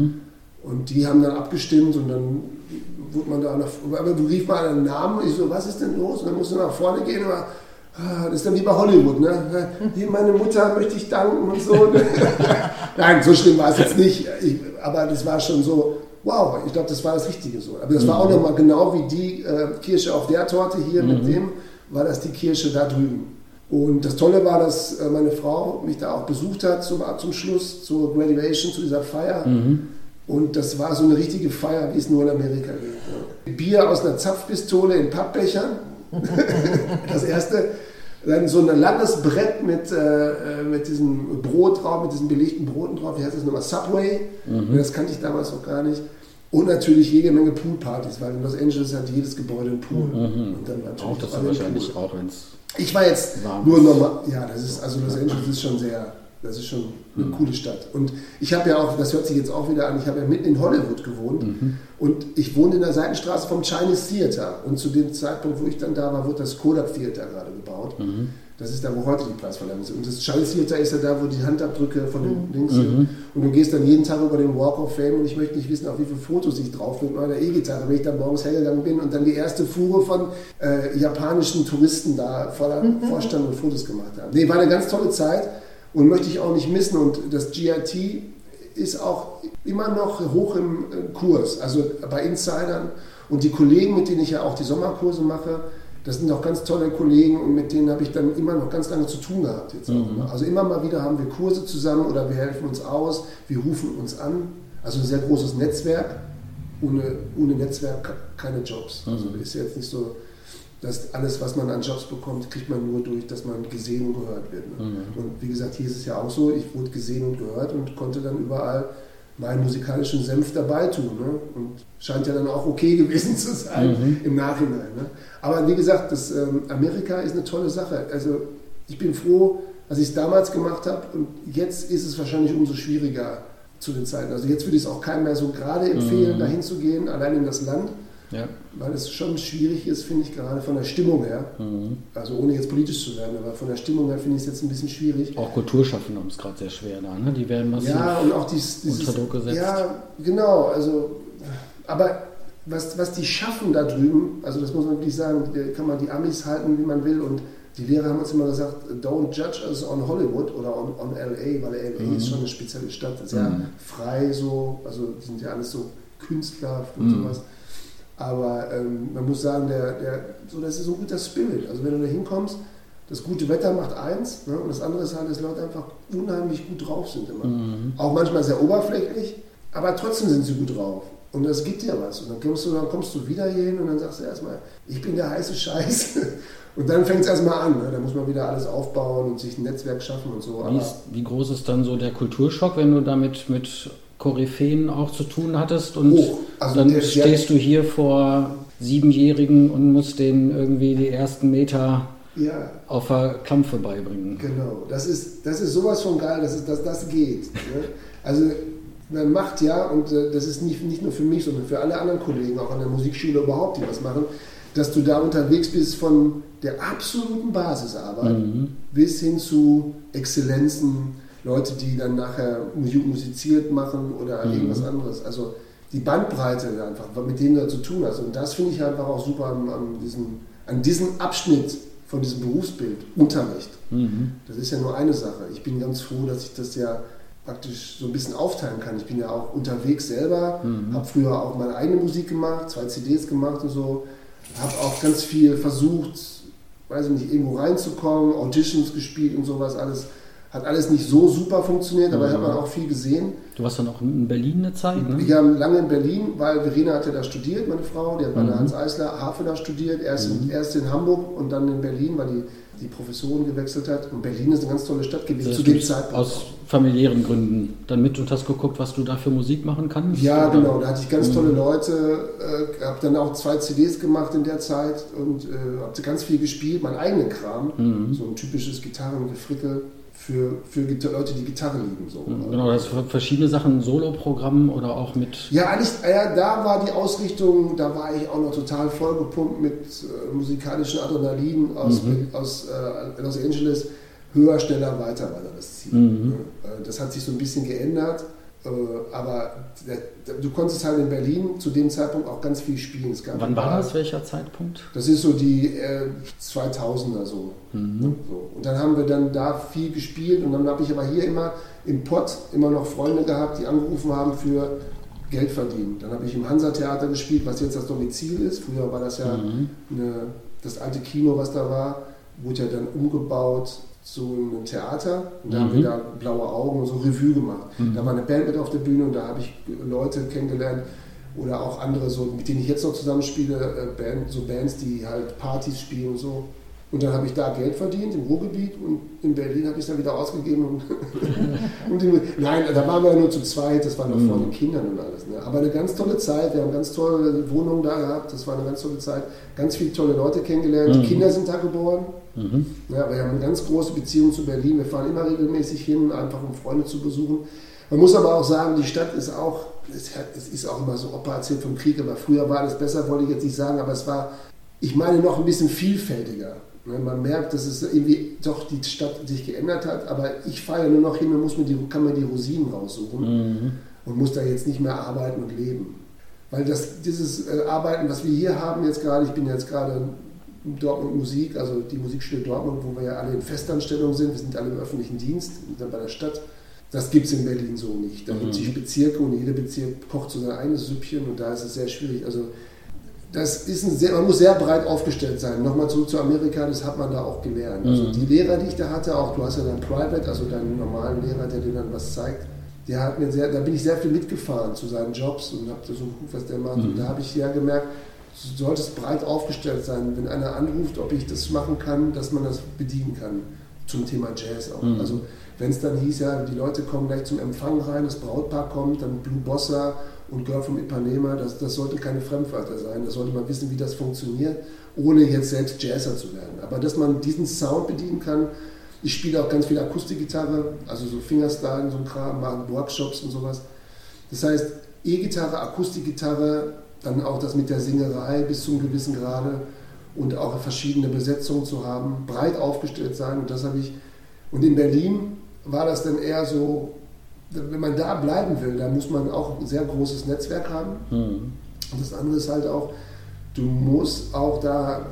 Und die haben dann abgestimmt und dann wurde man da aber du rief mal einen Namen und ich so, was ist denn los? Und dann musst du nach vorne gehen und das ist dann wie bei Hollywood, ne? Meine Mutter möchte ich danken und so. Ne? Nein, so schlimm war es jetzt nicht. Aber das war schon so, wow, ich glaube, das war das Richtige so. Aber das war auch nochmal genau wie die Kirsche auf der Torte hier mit dem, war das die Kirsche da drüben. Und das Tolle war, dass meine Frau mich da auch besucht hat zum Schluss, zur Graduation, zu dieser Feier. Und das war so eine richtige Feier, wie es nur in Amerika geht. Ne? Bier aus einer Zapfpistole in Pappbechern, das erste. Dann so ein langes Brett mit diesem Brot drauf, mit diesen belegten Broten drauf. Wie heißt das nochmal? Subway. Das kannte ich damals noch gar nicht. Und natürlich jede Menge Poolpartys, weil in Los Angeles hat jedes Gebäude einen Pool. Und dann auch das wahrscheinlich auch, wenn es ich war jetzt nur normal. Ja, das ist, also Los Angeles ist schon sehr, das ist schon eine coole Stadt. Und ich habe ja auch, das hört sich jetzt auch wieder an, ich habe ja mitten in Hollywood gewohnt und ich wohne in der Seitenstraße vom Chinese Theater. Und zu dem Zeitpunkt, wo ich dann da war, wurde das Kodak Theater gerade gebaut. Das ist da, wo heute die Preisverleihung ist. Und das Chinese Theater ist ja da, wo die Handabdrücke von den Links sind. Und du gehst dann jeden Tag über den Walk of Fame und ich möchte nicht wissen, auf wie viele Fotos ich drauf mit meiner E-Gitarre, wenn ich dann morgens hergegangen bin und dann die erste Fuhre von japanischen Touristen da vorstanden und Fotos gemacht haben. Nee, war eine ganz tolle Zeit und möchte ich auch nicht missen. Und das GIT ist auch immer noch hoch im Kurs, also bei Insidern. Und die Kollegen, mit denen ich ja auch die Sommerkurse mache, das sind auch ganz tolle Kollegen und mit denen habe ich dann immer noch ganz lange zu tun gehabt. Jetzt auch. Also immer mal wieder haben wir Kurse zusammen oder wir helfen uns aus, wir rufen uns an. Also ein sehr großes Netzwerk. Ohne Netzwerk keine Jobs. Also ist jetzt nicht so, dass alles, was man an Jobs bekommt, kriegt man nur durch, dass man gesehen und gehört wird. Ne? Und wie gesagt, hier ist es ja auch so, ich wurde gesehen und gehört und konnte dann überall meinen musikalischen Senf dabei tun. Ne? Und scheint ja dann auch okay gewesen zu sein im Nachhinein. Ne? Aber wie gesagt, Amerika ist eine tolle Sache. Also ich bin froh, dass ich es damals gemacht habe und jetzt ist es wahrscheinlich umso schwieriger zu den Zeiten. Also jetzt würde ich es auch keinem mehr so gerade empfehlen, dahin zu gehen, allein in das Land. Ja. Weil es schon schwierig ist, finde ich, gerade von der Stimmung her. Also ohne jetzt politisch zu werden, aber von der Stimmung her finde ich es jetzt ein bisschen schwierig. Auch Kulturschaffende haben es gerade sehr schwer da, ne? Die werden massiv und auch unter Druck gesetzt. Ja, genau. Also, aber was die schaffen da drüben, also das muss man wirklich sagen, kann man die Amis halten, wie man will. Und die Lehrer haben uns immer gesagt, don't judge us on Hollywood oder on LA, weil LA ist schon eine spezielle Stadt, sehr frei so, also die sind ja alles so Künstler und sowas. Aber man muss sagen, das ist so ein guter Spirit. Also wenn du da hinkommst, das gute Wetter macht eins, ne, und das andere ist halt, dass Leute einfach unheimlich gut drauf sind immer. Auch manchmal sehr oberflächlich, aber trotzdem sind sie gut drauf. Und das gibt dir was. Und dann kommst du wieder hier hin und dann sagst du erstmal, ich bin der heiße Scheiß. Und dann fängt es erstmal an. Ne? Da muss man wieder alles aufbauen und sich ein Netzwerk schaffen und so. Wie groß ist dann so der Kulturschock, wenn du damit mit Koryphäen auch zu tun hattest und also dann stehst du hier vor 7-Jährigen und musst denen irgendwie die ersten Meter auf der Klampfe beibringen. Genau, das ist sowas von geil, dass das geht. Ne? Also man macht und das ist nicht nur für mich, sondern für alle anderen Kollegen, auch an der Musikschule überhaupt, die was machen, dass du da unterwegs bist von der absoluten Basisarbeit bis hin zu Exzellenzen, Leute, die dann nachher musiziert machen oder irgendwas anderes. Also die Bandbreite einfach, mit denen du zu tun hast. Und das finde ich einfach auch super an diesem Abschnitt von diesem Berufsbild, Unterricht. Das ist ja nur eine Sache. Ich bin ganz froh, dass ich das ja praktisch so ein bisschen aufteilen kann. Ich bin ja auch unterwegs selber, habe früher auch meine eigene Musik gemacht, 2 CDs gemacht und so, habe auch ganz viel versucht, weiß ich nicht, irgendwo reinzukommen, Auditions gespielt und sowas alles. Hat alles nicht so super funktioniert, aber hat man auch viel gesehen. Du warst dann auch in Berlin eine Zeit, ne? Wir haben lange in Berlin, weil Verena hat ja da studiert, meine Frau, die hat bei der Hans-Eisler Harfe da studiert, erst in Hamburg und dann in Berlin, weil die Professorin gewechselt hat. Und Berlin ist eine ganz tolle Stadt gewesen zu dem Zeitpunkt. Aus familiären Gründen dann mit und hast geguckt, was du da für Musik machen kannst? Ja, oder? Genau, da hatte ich ganz tolle Leute, habe dann auch 2 CDs gemacht in der Zeit und habe ganz viel gespielt, meinen eigenen Kram, so ein typisches Gitarrengefrickel. Für Leute, die Gitarre lieben. So. Genau, das verschiedene Sachen, Solo-Programm oder auch mit... Ja, eigentlich, da war die Ausrichtung, da war ich auch noch total vollgepumpt mit musikalischen Adrenalin aus Los Angeles. Höher, schneller, weiter war da das Ziel. Das hat sich so ein bisschen geändert, aber du konntest halt in Berlin zu dem Zeitpunkt auch ganz viel spielen. Wann war das? Welcher Zeitpunkt? Das ist so die 2000er so. So. Und dann haben wir dann da viel gespielt und dann habe ich aber hier immer im Pott immer noch Freunde gehabt, die angerufen haben für Geld verdienen. Dann habe ich im Hansa-Theater gespielt, was jetzt das Domizil ist. Früher war das ja das alte Kino, was da war, wurde ja dann umgebaut zu einem Theater und da haben wir da Blaue Augen und so Revue gemacht. Da war eine Band mit auf der Bühne und da habe ich Leute kennengelernt oder auch andere, so, mit denen ich jetzt noch zusammenspiele, Bands, die halt Partys spielen und so. Und dann habe ich da Geld verdient im Ruhrgebiet und in Berlin habe ich es dann wieder ausgegeben. Nein, da waren wir ja nur zu zweit, das war noch vor den Kindern und alles. Ne? Aber eine ganz tolle Zeit, wir haben ganz tolle Wohnungen da gehabt, das war eine ganz tolle Zeit. Ganz viele tolle Leute kennengelernt, die Kinder sind da geboren. Ja, wir haben eine ganz große Beziehung zu Berlin, wir fahren immer regelmäßig hin, einfach um Freunde zu besuchen. Man muss aber auch sagen, die Stadt ist auch, es ist auch immer so, Opa erzählt vom Krieg, aber früher war alles besser, wollte ich jetzt nicht sagen, aber es war, ich meine, noch ein bisschen vielfältiger. Man merkt, dass es irgendwie doch die Stadt sich geändert hat, aber ich fahre ja nur noch hin und kann mir die Rosinen raussuchen und muss da jetzt nicht mehr arbeiten und leben. Weil dieses Arbeiten, was wir hier haben jetzt gerade, ich bin jetzt gerade in Dortmund Musik, also die Musikschule Dortmund, wo wir ja alle in Festanstellung sind, wir sind alle im öffentlichen Dienst, dann bei der Stadt. Das gibt es in Berlin so nicht. Da gibt es Bezirke und jeder Bezirk kocht so sein eigenes Süppchen und da ist es sehr schwierig. Also das ist man muss sehr breit aufgestellt sein. Nochmal zurück zu Amerika, das hat man da auch gelernt. Also die Lehrer, die ich da hatte, auch du hast ja dann Private, also deinen normalen Lehrer, der dir dann was zeigt, da bin ich sehr viel mitgefahren zu seinen Jobs und habe so geguckt, was der macht. Und da habe ich ja gemerkt, du solltest breit aufgestellt sein, wenn einer anruft, ob ich das machen kann, dass man das bedienen kann. Zum Thema Jazz auch. Also wenn es dann hieß, ja, die Leute kommen gleich zum Empfang rein, das Brautpaar kommt, dann Blue Bossa und Girl from Ipanema, das sollten keine Fremdwörter sein, da sollte man wissen, wie das funktioniert, ohne jetzt selbst Jazzer zu werden. Aber dass man diesen Sound bedienen kann, ich spiele auch ganz viel Akustikgitarre, also so Fingerstyle, so ein Kram, machen Workshops und sowas. Das heißt, E-Gitarre, Akustikgitarre, dann auch das mit der Singerei bis zu einem gewissen Grade und auch verschiedene Besetzungen zu haben, breit aufgestellt sein und das habe ich. Und in Berlin war das dann eher so, wenn man da bleiben will, da muss man auch ein sehr großes Netzwerk haben. Und das andere ist halt auch, du musst auch da,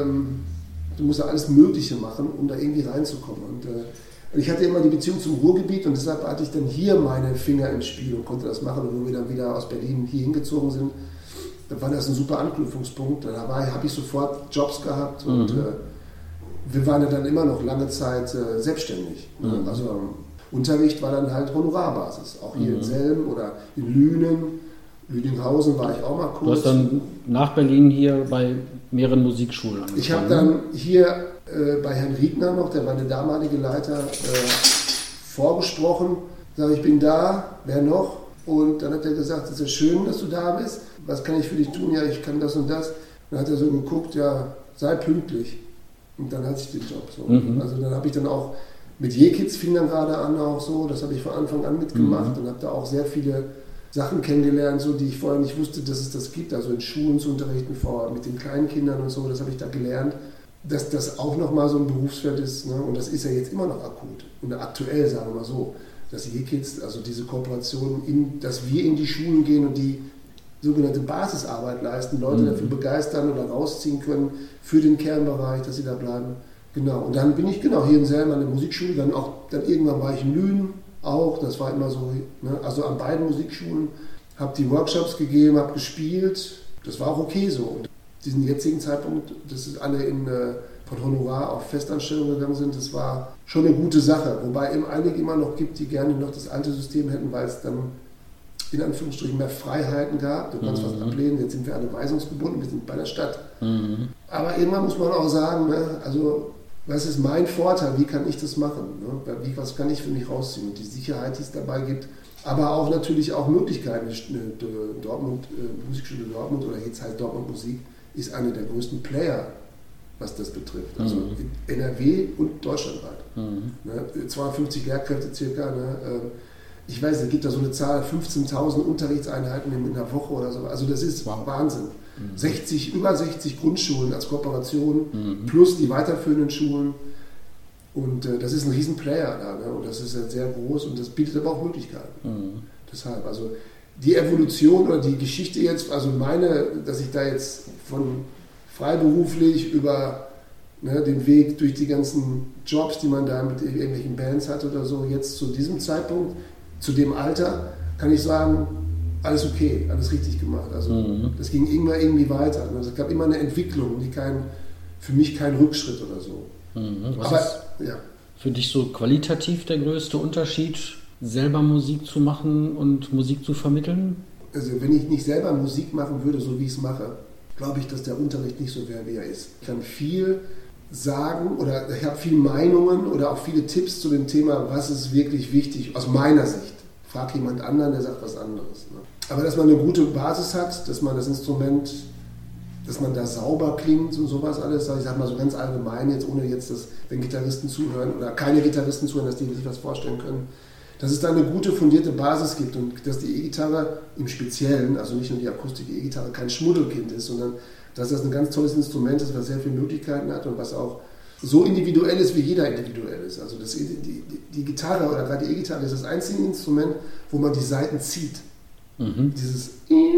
du musst da alles Mögliche machen, um da irgendwie reinzukommen. Und ich hatte immer die Beziehung zum Ruhrgebiet und deshalb hatte ich dann hier meine Finger im Spiel und konnte das machen. Und wo wir dann wieder aus Berlin hier hingezogen sind, dann war das ein super Anknüpfungspunkt. Da habe ich sofort Jobs gehabt und wir waren ja dann immer noch lange Zeit selbstständig. Also Unterricht war dann halt Honorarbasis. Auch hier in Selm oder in Lüdinghausen war ich auch mal kurz. Du hast dann nach Berlin hier bei mehreren Musikschulen angefangen. Ich habe dann hier bei Herrn Riegner noch, der war der damalige Leiter, vorgesprochen. Sag ich bin da, wer noch? Und dann hat er gesagt, es ist schön, dass du da bist. Was kann ich für dich tun? Ja, ich kann das und das. Dann hat er so geguckt, ja, sei pünktlich. Und dann hatte ich den Job. So. Also dann habe ich dann auch mit J-Kids fing dann gerade an auch so, das habe ich von Anfang an mitgemacht und habe da auch sehr viele Sachen kennengelernt, so, die ich vorher nicht wusste, dass es das gibt, also in Schulen zu unterrichten, mit den kleinen Kindern und so, das habe ich da gelernt, dass das auch nochmal so ein Berufsfeld ist, ne? Und das ist ja jetzt immer noch akut und aktuell, sagen wir mal so, dass J-Kids, also diese Kooperation, dass wir in die Schulen gehen und die sogenannte Basisarbeit leisten, Leute dafür begeistern oder rausziehen können für den Kernbereich, dass sie da bleiben. Genau, und dann bin ich hier in Selm an der Musikschule, dann irgendwann war ich in Lünen auch, das war immer so, ne, also an beiden Musikschulen, habe die Workshops gegeben, habe gespielt, das war auch okay so. Und diesen jetzigen Zeitpunkt, dass alle von Honorar auf Festanstellung gegangen sind, das war schon eine gute Sache. Wobei eben einige immer noch gibt, die gerne noch das alte System hätten, weil es dann in Anführungsstrichen mehr Freiheiten gab. Du kannst was ablehnen, jetzt sind wir alle weisungsgebunden, wir sind bei der Stadt. Aber irgendwann muss man auch sagen, ne, also was ist mein Vorteil, wie kann ich das machen? Ne? Was kann ich für mich rausziehen? Und die Sicherheit, die es dabei gibt, aber auch natürlich auch Möglichkeiten. Musikschule Dortmund oder jetzt heißt Dortmund Musik, ist einer der größten Player, was das betrifft. Also in NRW und deutschlandweit. Ne? 250 Lehrkräfte circa. Ne? Ich weiß, es gibt da so eine Zahl, 15.000 Unterrichtseinheiten in einer Woche oder so. Also das ist Wahnsinn. Über 60 Grundschulen als Kooperation, plus die weiterführenden Schulen. Und das ist ein Riesenplayer da. Ne? Und das ist halt sehr groß und das bietet aber auch Möglichkeiten. Deshalb, also die Evolution oder die Geschichte jetzt, also dass ich da jetzt von freiberuflich über den Weg durch die ganzen Jobs, die man da mit irgendwelchen Bands hat oder so, jetzt zu diesem Zeitpunkt, zu dem Alter, kann ich sagen, alles okay, alles richtig gemacht. Also das ging immer irgendwie weiter. Also es gab immer eine Entwicklung, für mich kein Rückschritt oder so. Was ist für dich so qualitativ der größte Unterschied, selber Musik zu machen und Musik zu vermitteln? Also wenn ich nicht selber Musik machen würde, so wie ich es mache, glaube ich, dass der Unterricht nicht so wäre, wie er ist. Ich kann viel sagen oder ich habe viele Meinungen oder auch viele Tipps zu dem Thema, was ist wirklich wichtig aus meiner Sicht. Frag jemand anderen, der sagt was anderes. Ne? Aber dass man eine gute Basis hat, dass man das Instrument, dass man da sauber klingt und sowas alles, ich sage mal so ganz allgemein jetzt, ohne jetzt, wenn Gitarristen zuhören oder keine Gitarristen zuhören, dass die sich was vorstellen können, dass es da eine gute, fundierte Basis gibt und dass die E-Gitarre im Speziellen, also nicht nur die Akustik E-Gitarre, kein Schmuddelkind ist, sondern dass das ein ganz tolles Instrument ist, was sehr viele Möglichkeiten hat und was auch so individuell ist, wie jeder individuell ist. Also die Gitarre oder gerade die E-Gitarre ist das einzige Instrument, wo man die Saiten zieht. Dieses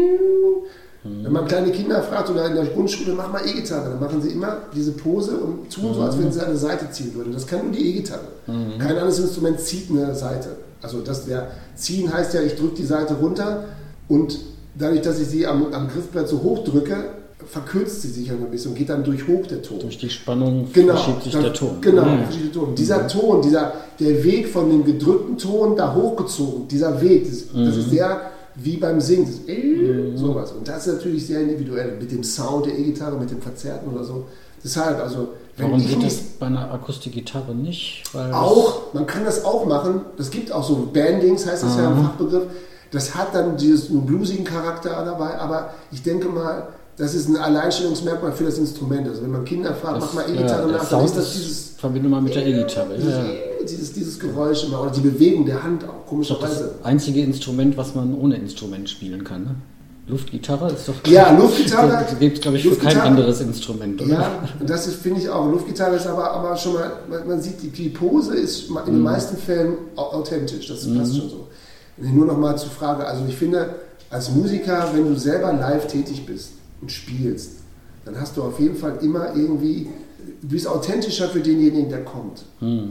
wenn man kleine Kinder fragt oder in der Grundschule, mach mal E-Gitarre, dann machen sie immer diese Pose und tun so, als wenn sie eine Saite ziehen würden. Das kann nur die E-Gitarre. Kein anderes Instrument zieht eine Saite. Also Ziehen heißt ja, ich drücke die Saite runter und dadurch, dass ich sie am Griffbrett so hoch drücke, verkürzt sie sich ein bisschen und geht dann durch hoch der Ton. Durch die Spannung verschiebt sich der Ton. Genau, verschiebt der Ton. Dieser Ton, der Weg von dem gedrückten Ton da hochgezogen, dieser Weg, das ist sehr wie beim Singen, sowas. Und das ist natürlich sehr individuell, mit dem Sound der E-Gitarre, mit dem Verzerrten oder so. Deshalb, also... Warum geht das bei einer Akustikgitarre nicht? Man kann das auch machen. Das gibt auch so Bandings, heißt das ja im Fachbegriff. Das hat dann einen bluesigen Charakter dabei, aber ich denke mal, das ist ein Alleinstellungsmerkmal für das Instrument. Also wenn man Kinder fragt, mach mal E-Gitarre nach, dann ist das dieses... Verbinde mal mit der E-Gitarre. Dieses Geräusch immer, oder die Bewegung der Hand auch, komischerweise. Das einzige Instrument, was man ohne Instrument spielen kann, ne? Luftgitarre ist doch... Ja, Luftgitarre... Das gibt es, glaube ich, für kein anderes Instrument, oder? Ja, das finde ich auch. Luftgitarre ist aber schon mal... Man sieht, die Pose ist in den meisten Fällen authentisch. Das passt schon so. Nur noch mal zur Frage. Also ich finde, als Musiker, wenn du selber live tätig bist und spielst, dann hast du auf jeden Fall immer irgendwie... Du bist authentischer für denjenigen, der kommt.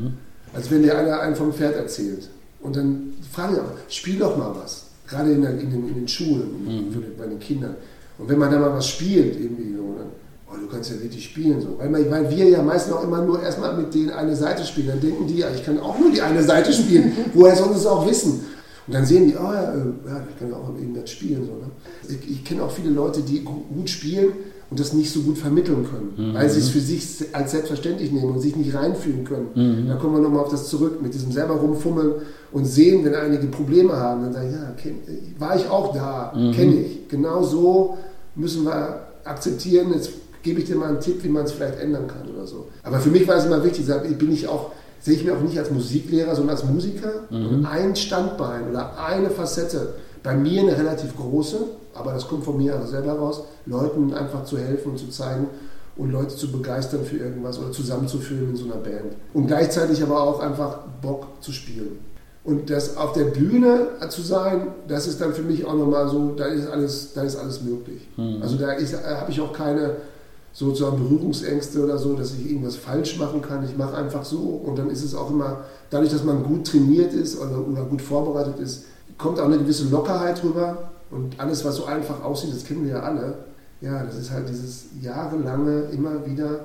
Als wenn dir einer einen vom Pferd erzählt. Und dann fragen wir, spiel doch mal was. Gerade in den Schulen, bei den Kindern. Und wenn man da mal was spielt, irgendwie so, dann, du kannst ja richtig spielen. So. Weil wir ja meistens auch immer nur erstmal mit denen eine Seite spielen. Dann denken die, ich kann auch nur die eine Seite spielen. Woher sollen sie es auch wissen? Und dann sehen die, ich kann ja auch irgendwas spielen. So, ne? Ich kenne auch viele Leute, die gut spielen und das nicht so gut vermitteln können, weil sie es für sich als selbstverständlich nehmen und sich nicht reinfühlen können. Da kommen wir nochmal auf das zurück, mit diesem selber rumfummeln und sehen, wenn einige Probleme haben, dann sagen, war ich auch da, kenne ich. Genau so müssen wir akzeptieren, jetzt gebe ich dir mal einen Tipp, wie man es vielleicht ändern kann oder so. Aber für mich war es immer wichtig, sehe ich mir auch nicht als Musiklehrer, sondern als Musiker. Und ein Standbein oder eine Facette, bei mir eine relativ große, aber das kommt von mir selber raus, Leuten einfach zu helfen und zu zeigen und Leute zu begeistern für irgendwas oder zusammenzuführen in so einer Band. Und gleichzeitig aber auch einfach Bock zu spielen. Und das auf der Bühne zu sein, das ist dann für mich auch nochmal so, da ist alles möglich. Also da habe ich auch keine sozusagen Berührungsängste oder so, dass ich irgendwas falsch machen kann. Ich mache einfach so und dann ist es auch immer, dadurch, dass man gut trainiert ist oder gut vorbereitet ist, kommt auch eine gewisse Lockerheit rüber und alles, was so einfach aussieht, das kennen wir ja alle, Ja, das ist halt dieses jahrelange immer wieder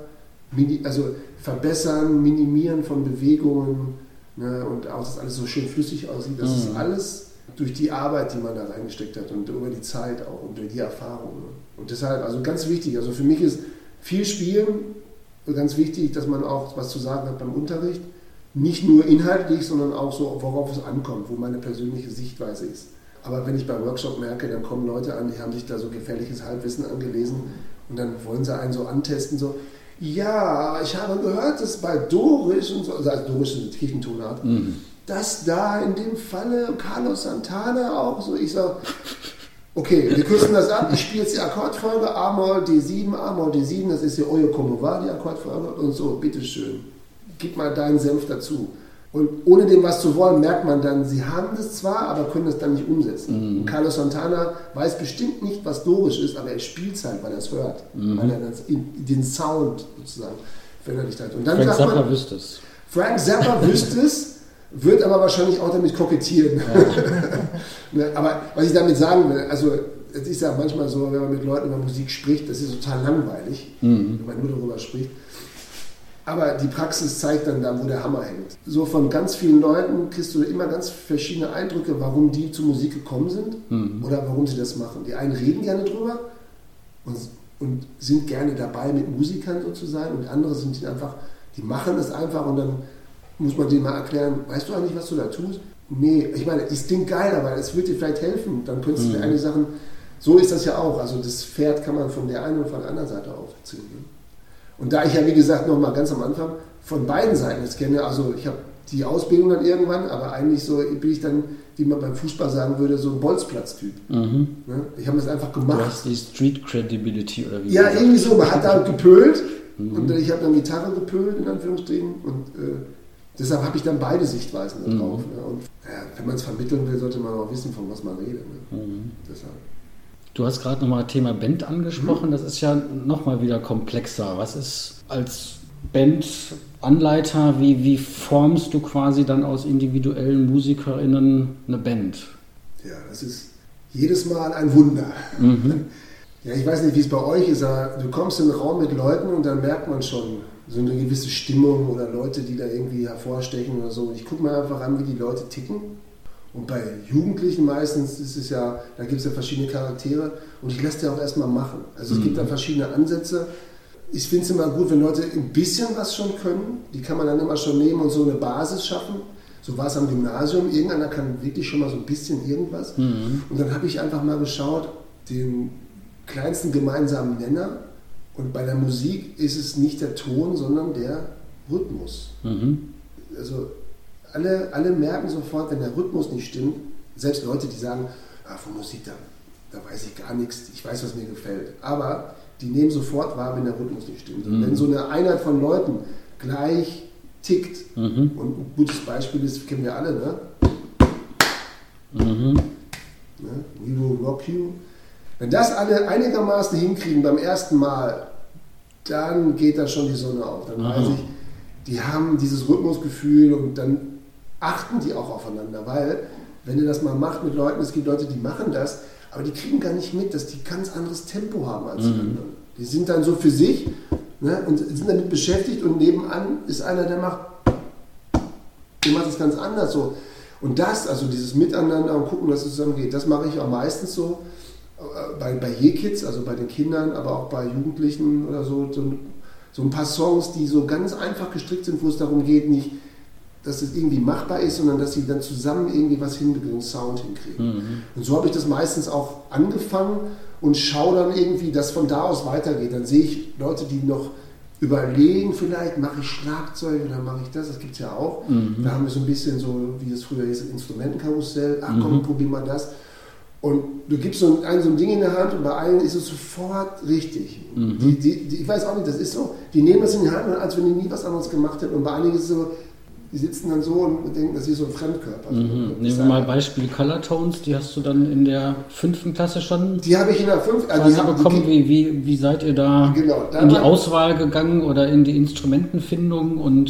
verbessern, minimieren von Bewegungen, ne, und auch, dass alles so schön flüssig aussieht. Das ist alles durch die Arbeit, die man da reingesteckt hat und über die Zeit auch und durch die Erfahrung. Ne. Und deshalb, also ganz wichtig, also für mich ist viel Spielen ganz wichtig, dass man auch was zu sagen hat beim Unterricht. Nicht nur inhaltlich, sondern auch so, worauf es ankommt, wo meine persönliche Sichtweise ist. Aber wenn ich beim Workshop merke, dann kommen Leute an, die haben sich da so gefährliches Halbwissen angelesen und dann wollen sie einen so antesten, so, ja, ich habe gehört, dass bei Dorisch und so, also Dorisch ist eine Kirchentonart, dass da in dem Falle Carlos Santana auch so, ich sage, okay, wir kürzen das ab, ich spiele jetzt die Akkordfolge A-Moll, D7, A-Moll, D7, das ist ja Oyo Como Va, die Akkordfolge und so, bitteschön, gib mal deinen Senf dazu. Und ohne dem was zu wollen, merkt man dann, sie haben das zwar, aber können das dann nicht umsetzen. Und Carlos Santana weiß bestimmt nicht, was Dorisch ist, aber er spielt es halt, weil er es hört. Weil er den Sound sozusagen verinnerlicht hat. Und dann Frank Zappa wüsste es. Frank Zappa wüsste es, wird aber wahrscheinlich auch damit kokettieren. Ja. Aber was ich damit sagen will, also es ist ja manchmal so, wenn man mit Leuten über Musik spricht, das ist total langweilig, wenn man nur darüber spricht. Aber die Praxis zeigt dann da, wo der Hammer hängt. So von ganz vielen Leuten kriegst du immer ganz verschiedene Eindrücke, warum die zur Musik gekommen sind oder warum sie das machen. Die einen reden gerne drüber und sind gerne dabei, mit Musikern so zu sein, und andere sind einfach, die machen es einfach und dann muss man denen mal erklären, weißt du eigentlich, was du da tust? Nee, ich meine, es klingt geil, aber es wird dir vielleicht helfen. Dann könntest du dir einige Sachen, so ist das ja auch. Also das Pferd kann man von der einen und von der anderen Seite aufziehen. Und da ich ja, wie gesagt, noch mal ganz am Anfang von beiden Seiten das kenne, also ich habe die Ausbildung dann irgendwann, aber eigentlich so bin ich dann, wie man beim Fußball sagen würde, so ein Bolzplatz-Typ. Ne? Ich habe das einfach gemacht. Du hast die Street Credibility oder wie? Ja, irgendwie so, man hat da gepölt und ich habe dann Gitarre gepölt, in Anführungsstrichen, und deshalb habe ich dann beide Sichtweisen da drauf. Ne? Und wenn man es vermitteln will, sollte man auch wissen, von was man redet. Ne? Deshalb. Du hast gerade nochmal Thema Band angesprochen, das ist ja nochmal wieder komplexer. Was ist als Bandanleiter, wie formst du quasi dann aus individuellen MusikerInnen eine Band? Ja, das ist jedes Mal ein Wunder. Ja, ich weiß nicht, wie es bei euch ist, aber du kommst in einen Raum mit Leuten und dann merkt man schon so eine gewisse Stimmung oder Leute, die da irgendwie hervorstechen oder so. Ich gucke mir einfach an, wie die Leute ticken. Und bei Jugendlichen meistens ist es ja, da gibt es ja verschiedene Charaktere und ich lasse die auch erstmal machen. Also es gibt da verschiedene Ansätze. Ich finde es immer gut, wenn Leute ein bisschen was schon können, die kann man dann immer schon nehmen und so eine Basis schaffen. So war es am Gymnasium, irgendeiner kann wirklich schon mal so ein bisschen irgendwas. Und dann habe ich einfach mal geschaut, den kleinsten gemeinsamen Nenner, und bei der Musik ist es nicht der Ton, sondern der Rhythmus. Also alle merken sofort, wenn der Rhythmus nicht stimmt, selbst Leute, die sagen, von Musik, da weiß ich gar nichts, ich weiß, was mir gefällt. Aber die nehmen sofort wahr, wenn der Rhythmus nicht stimmt. Und wenn so eine Einheit von Leuten gleich tickt, und ein gutes Beispiel ist, kennen wir alle, ne? Ne? We Will Rock You. Wenn das alle einigermaßen hinkriegen beim ersten Mal, dann geht da schon die Sonne auf. Dann weiß ich, die haben dieses Rhythmusgefühl und dann achten die auch aufeinander, weil wenn ihr das mal macht mit Leuten, es gibt Leute, die machen das, aber die kriegen gar nicht mit, dass die ganz anderes Tempo haben als die anderen. Die sind dann so für sich, ne, und sind damit beschäftigt, und nebenan ist einer, der macht das ganz anders so. Und das, also dieses Miteinander und gucken, dass es zusammengeht, das mache ich auch meistens so bei Je-Kids, also bei den Kindern, aber auch bei Jugendlichen oder so ein paar Songs, die so ganz einfach gestrickt sind, wo es darum geht, nicht, dass es irgendwie machbar ist, sondern dass sie dann zusammen irgendwie was hinkriegen, einen Sound hinkriegen. Und so habe ich das meistens auch angefangen und schaue dann irgendwie, dass von da aus weitergeht. Dann sehe ich Leute, die noch überlegen, vielleicht mache ich Schlagzeug oder mache ich das gibt es ja auch. Da haben wir so ein bisschen so, wie es früher hieß, Instrumentenkarussell, komm, probier mal das. Und du gibst so ein Ding in der Hand und bei allen ist es sofort richtig. Ich weiß auch nicht, das ist so, die nehmen das in die Hand, als wenn die nie was anderes gemacht hätten. Und bei einigen ist es so, die sitzen dann so und denken, das ist so ein Fremdkörper. Nehmen wir mal Beispiel Color Tones, die hast du dann in der 5. Klasse schon? Die habe ich in der 5. bekommen. Wie seid ihr da in die Auswahl gegangen oder in die Instrumentenfindung und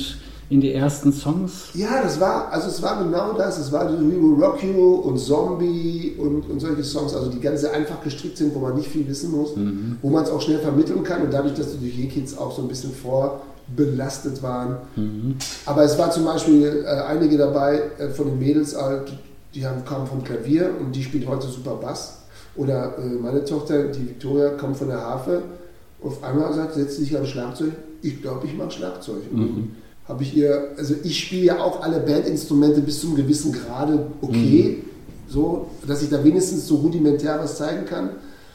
in die ersten Songs? Ja, es war genau das. Es war We Will Rock You und Zombie und solche Songs, also die ganz sehr einfach gestrickt sind, wo man nicht viel wissen muss, wo man es auch schnell vermitteln kann und dadurch, dass die Ye-Kids auch so ein bisschen vorbelastet waren. Aber es war zum Beispiel einige dabei von den Mädels, kamen vom Klavier und die spielt heute super Bass. Oder meine Tochter, die Victoria, kommt von der Harfe. Auf einmal setzt sie sich an Schlagzeug. Ich glaube, ich mache Schlagzeug. Habe ich ihr, also ich spiele ja auch alle Bandinstrumente bis zu einem gewissen Grade okay, so, dass ich da wenigstens so rudimentär was zeigen kann.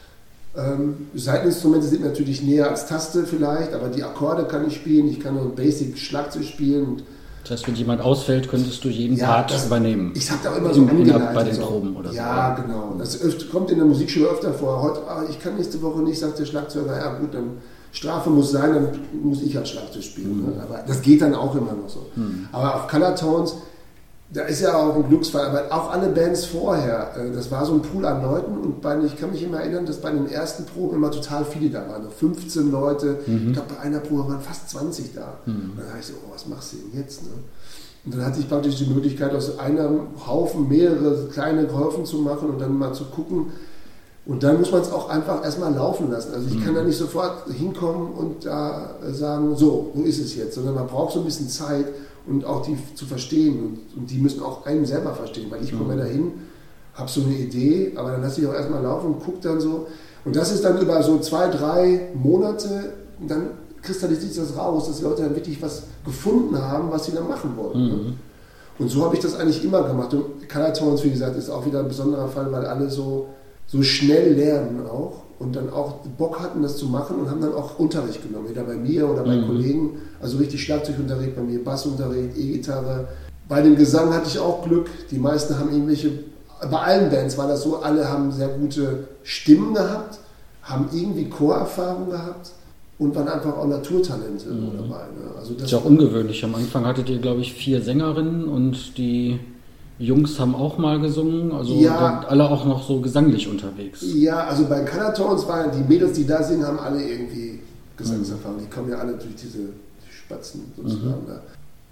Saiteninstrumente sind natürlich näher als Taste vielleicht, aber die Akkorde kann ich spielen, ich kann nur Basic Schlagzeug spielen. Und das heißt, wenn jemand ausfällt, könntest du jeden Part übernehmen. Ich habe da immer so angeleitet. Bei den Proben oder so. Ja, genau. Das kommt in der Musikschule öfter vor. Heute, ich kann nächste Woche nicht, sagt der Schlagzeuger, ja gut, dann Strafe muss sein, dann muss ich halt Schlagzeug spielen. Ne? Aber das geht dann auch immer noch so. Aber auf Color Tones, da ist ja auch ein Glücksfall, aber auch alle Bands vorher, das war so ein Pool an Leuten und ich kann mich immer erinnern, dass bei den ersten Proben immer total viele da waren, 15 Leute, ich glaube bei einer Probe waren fast 20 da. Und dann dachte ich so, was machst du denn jetzt? Ne? Und dann hatte ich praktisch die Möglichkeit, aus einem Haufen mehrere kleine Haufen zu machen und dann mal zu gucken. Und dann muss man es auch einfach erstmal laufen lassen. Also ich kann da nicht sofort hinkommen und da sagen, so, wo ist es jetzt? Sondern man braucht so ein bisschen Zeit und auch die zu verstehen. Und die müssen auch einen selber verstehen, weil ich komme ja dahin, habe so eine Idee, aber dann lasse ich auch erstmal laufen und gucke dann so. Und das ist dann über so 2-3 Monate, dann kristallisiert sich das raus, dass die Leute dann wirklich was gefunden haben, was sie dann machen wollten. Ne? Und so habe ich das eigentlich immer gemacht. Und Color Tones, wie gesagt, ist auch wieder ein besonderer Fall, weil alle so schnell lernen auch und dann auch Bock hatten, das zu machen und haben dann auch Unterricht genommen, entweder bei mir oder bei Kollegen, also richtig Schlagzeugunterricht, bei mir Bassunterricht, E-Gitarre. Bei dem Gesang hatte ich auch Glück, die meisten haben bei allen Bands war das so, alle haben sehr gute Stimmen gehabt, haben irgendwie Chorerfahrung gehabt und waren einfach auch Naturtalente dabei. Ne? Also das ist ja auch ungewöhnlich, am Anfang hattet ihr, glaube ich, 4 Sängerinnen und die Jungs haben auch mal gesungen, also alle auch noch so gesanglich unterwegs. Ja, also bei Color Tones waren die Mädels, die da singen, haben alle irgendwie Gesangserfahrung. Die kommen ja alle durch diese Spatzen sozusagen da.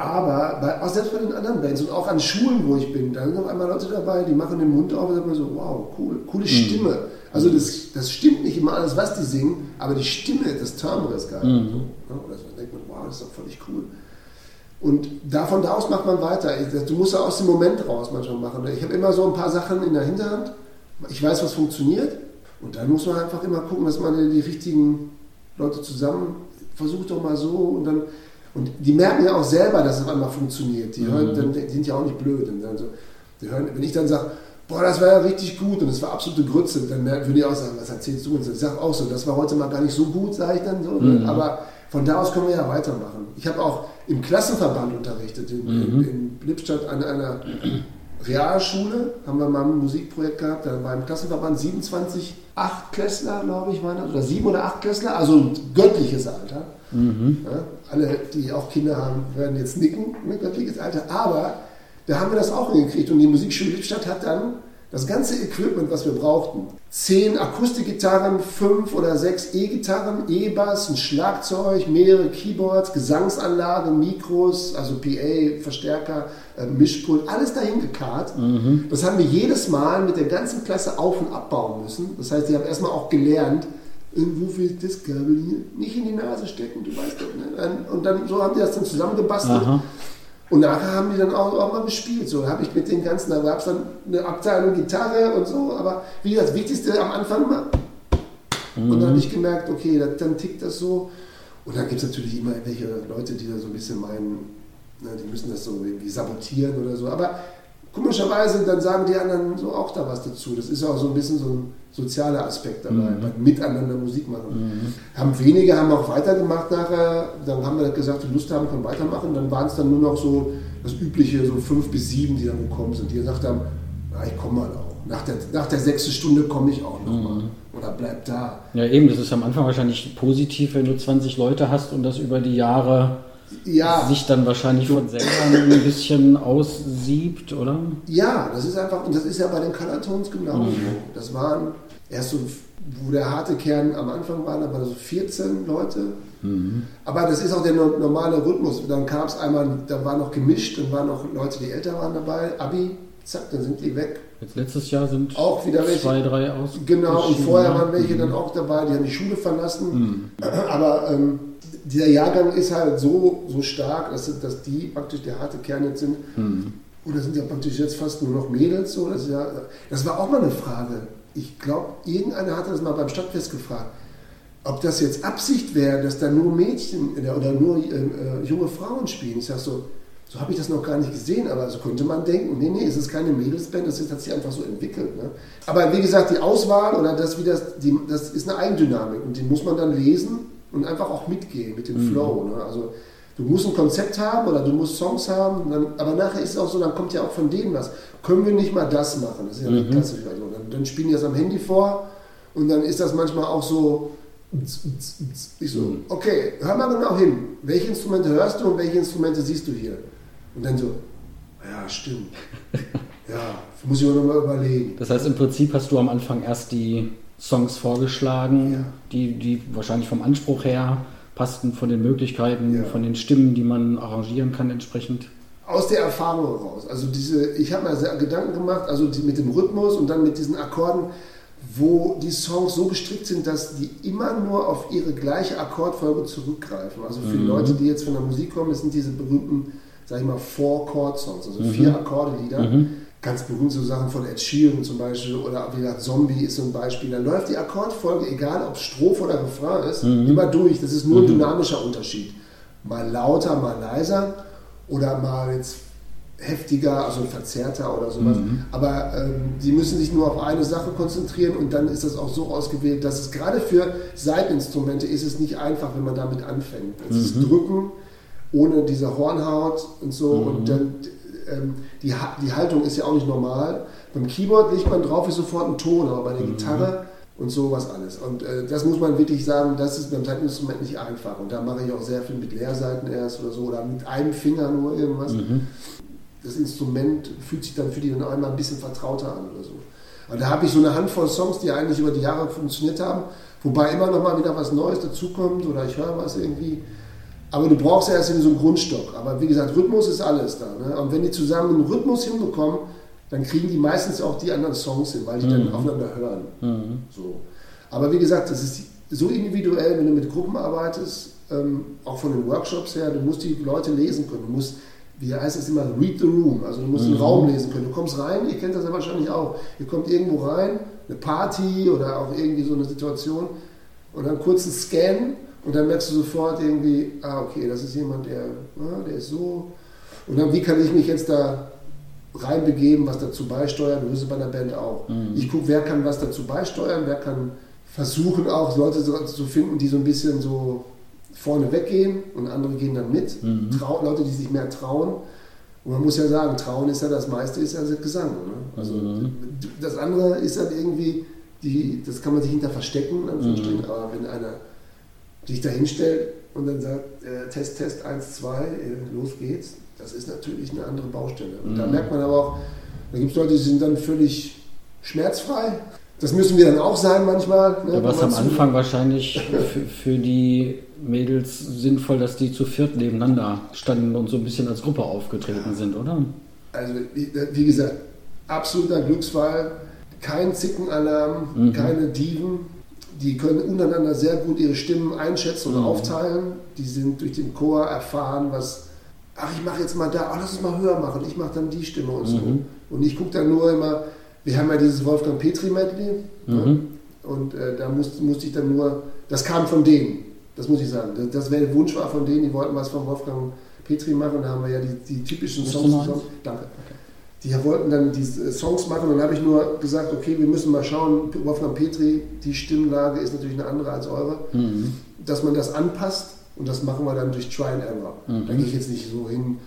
Aber auch selbst bei den anderen Bands und auch an Schulen, wo ich bin, da sind auf einmal Leute dabei, die machen den Mund auf und sagen so, wow, coole Stimme. Also das stimmt nicht immer alles, was die singen, aber die Stimme, das Timbre ist geil. Oder so, dann denkt man, wow, das ist doch völlig cool. Und von da aus macht man weiter. Du musst ja aus dem Moment raus manchmal machen. Ich habe immer so ein paar Sachen in der Hinterhand. Ich weiß, was funktioniert. Und dann muss man einfach immer gucken, dass man die richtigen Leute zusammen versucht doch mal so. Und die merken ja auch selber, dass es auf einmal funktioniert. Die sind ja auch nicht blöd. Und dann so, wenn ich dann sage, boah, das war ja richtig gut und das war absolute Grütze, dann würde ich auch sagen, was erzählst du uns? Ich sage auch so, das war heute mal gar nicht so gut, sage ich dann so. Aber von da aus können wir ja weitermachen. Ich habe auch im Klassenverband unterrichtet, in Lippstadt an einer Realschule, haben wir mal ein Musikprojekt gehabt, da war im Klassenverband 27 Achtklässler, glaube ich, waren das, oder 7 oder 8 Klässler, also ein göttliches Alter. Ja, alle, die auch Kinder haben, werden jetzt nicken, ein göttliches Alter, aber da haben wir das auch hingekriegt und die Musikschule Lippstadt hat dann das ganze Equipment, was wir brauchten, 10 Akustikgitarren, 5 oder 6 E-Gitarren, E-Bass, ein Schlagzeug, mehrere Keyboards, Gesangsanlage, Mikros, also PA, Verstärker, Mischpult, alles dahin gekarrt. Das haben wir jedes Mal mit der ganzen Klasse auf- und abbauen müssen. Das heißt, die haben erstmal auch gelernt, wo wird das Kabel hier nicht in die Nase stecken, du weißt doch, ne? Und dann so haben die das dann zusammengebastelt. Und nachher haben die dann auch mal gespielt. So, da habe ich mit den ganzen, da gab es dann eine Abteilung Gitarre und so, aber wie das Wichtigste am Anfang mal. Und dann habe ich gemerkt, okay, dann tickt das so. Und dann gibt es natürlich immer welche Leute, die da so ein bisschen meinen, die müssen das so irgendwie sabotieren oder so. Aber komischerweise, dann sagen die anderen so auch da was dazu. Das ist auch so ein bisschen so ein sozialer Aspekt dabei, miteinander Musik machen. Wenige haben auch weitergemacht nachher, dann haben wir gesagt, die Lust haben, können weitermachen. Dann waren es dann nur noch so das Übliche, so 5 bis 7, die dann gekommen sind, die gesagt haben, ich komme mal auch. Nach der 6. Stunde komme ich auch nochmal. Oder bleib da. Ja eben, das ist am Anfang wahrscheinlich positiv, wenn du 20 Leute hast und das über die Jahre sich dann wahrscheinlich von selber ein bisschen aussiebt, oder? Ja, das ist einfach, und das ist ja bei den Colortones genauso. Das waren erst so, wo der harte Kern am Anfang war, da waren so 14 Leute. Aber das ist auch der normale Rhythmus. Dann kam es einmal, da war noch gemischt, dann waren noch Leute, die älter waren dabei, Abi, zack, dann sind die weg. Jetzt letztes Jahr sind auch wieder welche, 2, 3 aus. Genau, und vorher waren welche dann auch dabei, die haben die Schule verlassen. Aber dieser Jahrgang ist halt so stark, dass die praktisch der harte Kern jetzt sind. Und das sind ja praktisch jetzt fast nur noch Mädels. So. Das war auch mal eine Frage. Ich glaube, irgendeiner hatte das mal beim Stadtfest gefragt, ob das jetzt Absicht wäre, dass da nur Mädchen oder nur junge Frauen spielen. Ich sage so habe ich das noch gar nicht gesehen, aber so könnte man denken, nee, es ist keine Mädelsband, das hat sich einfach so entwickelt. Ne? Aber wie gesagt, die Auswahl oder das ist eine Eigendynamik und die muss man dann lesen und einfach auch mitgehen mit dem Flow. Ne? Also du musst ein Konzept haben oder du musst Songs haben, aber nachher ist es auch so, dann kommt ja auch von denen was. Können wir nicht mal das machen? Das ist ja klassisch. Also, dann spielen die das am Handy vor und dann ist das manchmal auch so, ich so, okay, hör mal genau hin. Welche Instrumente hörst du und welche Instrumente siehst du hier? Und dann so, ja, stimmt. Ja, muss ich mir nochmal überlegen. Das heißt, im Prinzip hast du am Anfang erst die Songs vorgeschlagen, die wahrscheinlich vom Anspruch her passten, von den Möglichkeiten, von den Stimmen, die man arrangieren kann entsprechend. Aus der Erfahrung heraus. Also ich habe mir sehr Gedanken gemacht, also mit dem Rhythmus und dann mit diesen Akkorden, wo die Songs so gestrickt sind, dass die immer nur auf ihre gleiche Akkordfolge zurückgreifen. Also für die Leute, die jetzt von der Musik kommen, das sind diese berühmten, sag ich mal, 4-Chord-Songs, also 4 Akkorde-Lieder. Ganz berühmt so Sachen von Ed Sheeran zum Beispiel oder wie gesagt Zombie ist so ein Beispiel. Dann läuft die Akkordfolge, egal ob Strophe oder Refrain ist, immer durch. Das ist nur ein dynamischer Unterschied. Mal lauter, mal leiser oder mal jetzt heftiger, also verzerrter oder sowas. Aber sie müssen sich nur auf eine Sache konzentrieren und dann ist das auch so ausgewählt, dass es gerade für Saiteninstrumente ist es nicht einfach, wenn man damit anfängt. Es ist Drücken ohne diese Hornhaut und so und dann die Haltung ist ja auch nicht normal. Beim Keyboard legt man drauf, ist sofort ein Ton, aber bei der Gitarre und sowas alles. Und das muss man wirklich sagen, das ist beim Saiteninstrument nicht einfach. Und da mache ich auch sehr viel mit Leerseiten erst oder so oder mit einem Finger nur irgendwas. Das Instrument fühlt sich dann für die dann einmal ein bisschen vertrauter an oder so. Aber da habe ich so eine Handvoll Songs, die eigentlich über die Jahre funktioniert haben, wobei immer noch mal wieder was Neues dazukommt oder ich höre was irgendwie. Aber du brauchst ja erst so einen Grundstock. Aber wie gesagt, Rhythmus ist alles da. Ne? Und wenn die zusammen einen Rhythmus hinbekommen, dann kriegen die meistens auch die anderen Songs hin, weil die dann aufeinander hören. So. Aber wie gesagt, das ist so individuell, wenn du mit Gruppen arbeitest, auch von den Workshops her, du musst die Leute lesen können. Du musst, wie heißt es immer, read the room. Also du musst den Raum lesen können. Du kommst rein, ihr kennt das ja wahrscheinlich auch. Ihr kommt irgendwo rein, eine Party oder auch irgendwie so eine Situation und dann kurz ein Scan. Und dann merkst du sofort irgendwie, okay, das ist jemand, der ist so. Und dann, wie kann ich mich jetzt da reinbegeben, was dazu beisteuern? Du wirst es bei einer Band auch. Ich gucke, wer kann was dazu beisteuern, wer kann versuchen auch Leute zu finden, die so ein bisschen so vorne weggehen und andere gehen dann mit. Leute, die sich mehr trauen. Und man muss ja sagen, Trauen ist ja das meiste, ist ja das Gesang. Ne? Also das andere ist dann irgendwie, das kann man sich hinter verstecken, aber wenn einer dich da hinstellt und dann sagt, Test, 1, 2, los geht's, das ist natürlich eine andere Baustelle. Und da merkt man aber auch, da gibt es Leute, die sind dann völlig schmerzfrei. Das müssen wir dann auch sein manchmal. Ne? Ja, was am Anfang wahrscheinlich für die Mädels sinnvoll, dass die zu viert nebeneinander standen und so ein bisschen als Gruppe aufgetreten sind, oder? Also wie gesagt, absoluter Glücksfall, kein Zickenalarm, keine Diven. Die können untereinander sehr gut ihre Stimmen einschätzen und aufteilen. Die sind durch den Chor erfahren, ich mache jetzt mal da, lass uns mal höher machen, ich mache dann die Stimme und so. Und ich gucke dann nur immer, wir haben ja dieses Wolfgang Petri Medley und da musste ich dann nur, das kam von denen, das muss ich sagen. Das wäre der Wunsch war von denen, die wollten was von Wolfgang Petri machen, da haben wir ja die typischen Songs zusammen. Danke. Okay. Die wollten dann die Songs machen und dann habe ich nur gesagt, okay, wir müssen mal schauen, Wolfgang Petri, die Stimmlage ist natürlich eine andere als eure, dass man das anpasst und das machen wir dann durch Try and Error. Da gehe ich jetzt nicht so hin,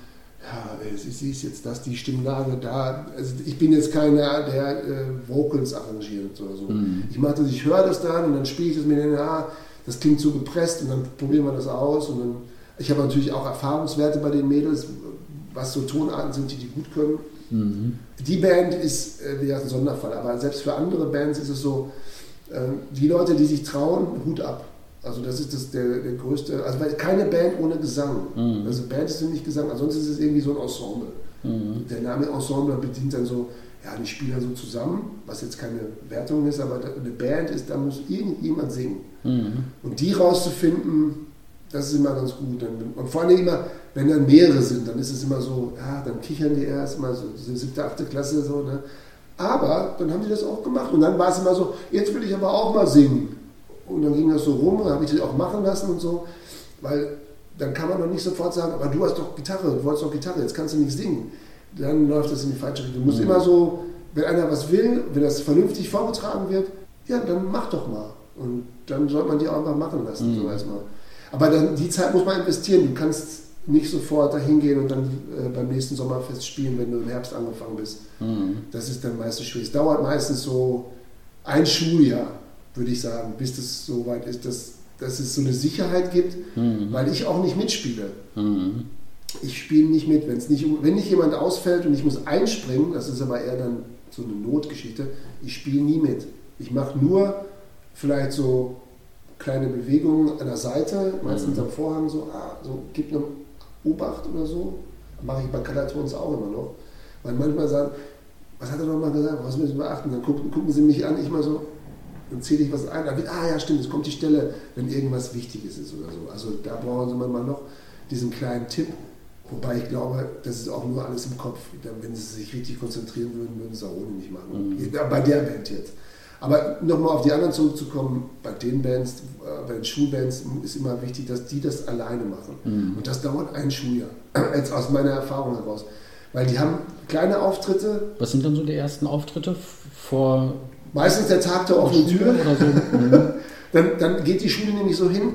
sie ist jetzt das, die Stimmlage da, also ich bin jetzt keiner, der Vocals arrangiert oder so. Ich höre das dann und dann spiele ich das mit denen, das klingt so gepresst und dann probieren wir das aus und dann Ich habe natürlich auch Erfahrungswerte bei den Mädels, was so Tonarten sind, die gut können. Die Band ist wieder ein Sonderfall, aber selbst für andere Bands ist es so, die Leute, die sich trauen, Hut ab. Also das ist der größte, also weil keine Band ohne Gesang. Also Band ist nicht Gesang, ansonsten ist es irgendwie so ein Ensemble. Der Name Ensemble bedient dann so, ja, die spielen dann so zusammen, was jetzt keine Wertung ist, aber eine Band ist, da muss irgendjemand singen. Und die rauszufinden, das ist immer ganz gut. Und vor allem immer, wenn dann mehrere sind, dann ist es immer so, ja, dann kichern die erst mal so, 7., 8. Klasse so, ne? Aber dann haben die das auch gemacht und dann war es immer so, jetzt will ich aber auch mal singen. Und dann ging das so rum und dann habe ich das auch machen lassen und so, weil dann kann man doch nicht sofort sagen, aber du hast doch Gitarre, du wolltest doch Gitarre, jetzt kannst du nicht singen. Dann läuft das in die falsche Richtung. Du musst immer so, wenn einer was will, wenn das vernünftig vorgetragen wird, ja, dann mach doch mal. Und dann sollte man die auch einfach machen lassen, so erstmal. Aber dann, die Zeit muss man investieren. Du kannst nicht sofort dahin gehen und dann beim nächsten Sommerfest spielen, wenn du im Herbst angefangen bist. Das ist dann meistens schwierig. Es dauert meistens so ein Schuljahr, würde ich sagen, bis das so weit ist, dass es so eine Sicherheit gibt, weil ich auch nicht mitspiele. Ich spiele nicht mit. Wenn nicht jemand ausfällt und ich muss einspringen, das ist aber eher dann so eine Notgeschichte, ich spiele nie mit. Ich mache nur vielleicht so kleine Bewegungen an der Seite, meistens am Vorhang, so gib eine Obacht oder so. Mache ich bei Kalatons auch immer noch. Weil manchmal sagen, was hat er nochmal gesagt, was müssen wir beachten? Dann gucken sie mich an, ich mal so, dann zähle ich was ein, dann wird, ja stimmt, es kommt die Stelle, wenn irgendwas Wichtiges ist oder so. Also da brauchen sie manchmal noch diesen kleinen Tipp, wobei ich glaube, das ist auch nur alles im Kopf. Wenn sie sich richtig konzentrieren würden, würden sie es auch ohne nicht machen. Ja, bei der Band jetzt. Aber nochmal auf die anderen zurückzukommen, bei den Bands, bei den Schulbands ist immer wichtig, dass die das alleine machen. Und das dauert ein Schuljahr, jetzt aus meiner Erfahrung heraus. Weil die haben kleine Auftritte. Was sind dann so die ersten Auftritte vor? Meistens der Tag der offenen Tür. Oder so. Dann geht die Schule nämlich so hin,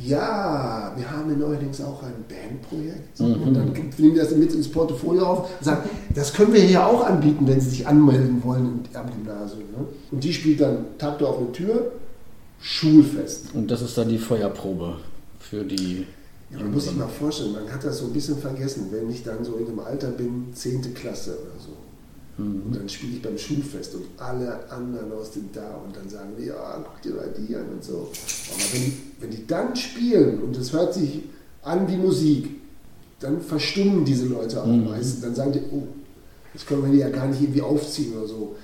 ja, wir haben neuerdings auch ein Bandprojekt. Und dann nehmen die das mit ins Portfolio auf und sagen, das können wir hier auch anbieten, wenn sie sich anmelden wollen am Gymnasium. Ne? Und die spielt dann Tag der offenen Tür, Schulfest. Und das ist dann die Feuerprobe für die... Ja, man muss sich mal vorstellen, man hat das so ein bisschen vergessen, wenn ich dann so in dem Alter bin, 10. Klasse oder so. Und dann spiele ich beim Schulfest und alle anderen aus dem da und dann sagen die, ja, guck dir mal die an und so. Aber wenn die dann spielen und es hört sich an wie Musik, dann verstummen diese Leute auch meistens. Dann sagen die, oh, das können wir die ja gar nicht irgendwie aufziehen oder so.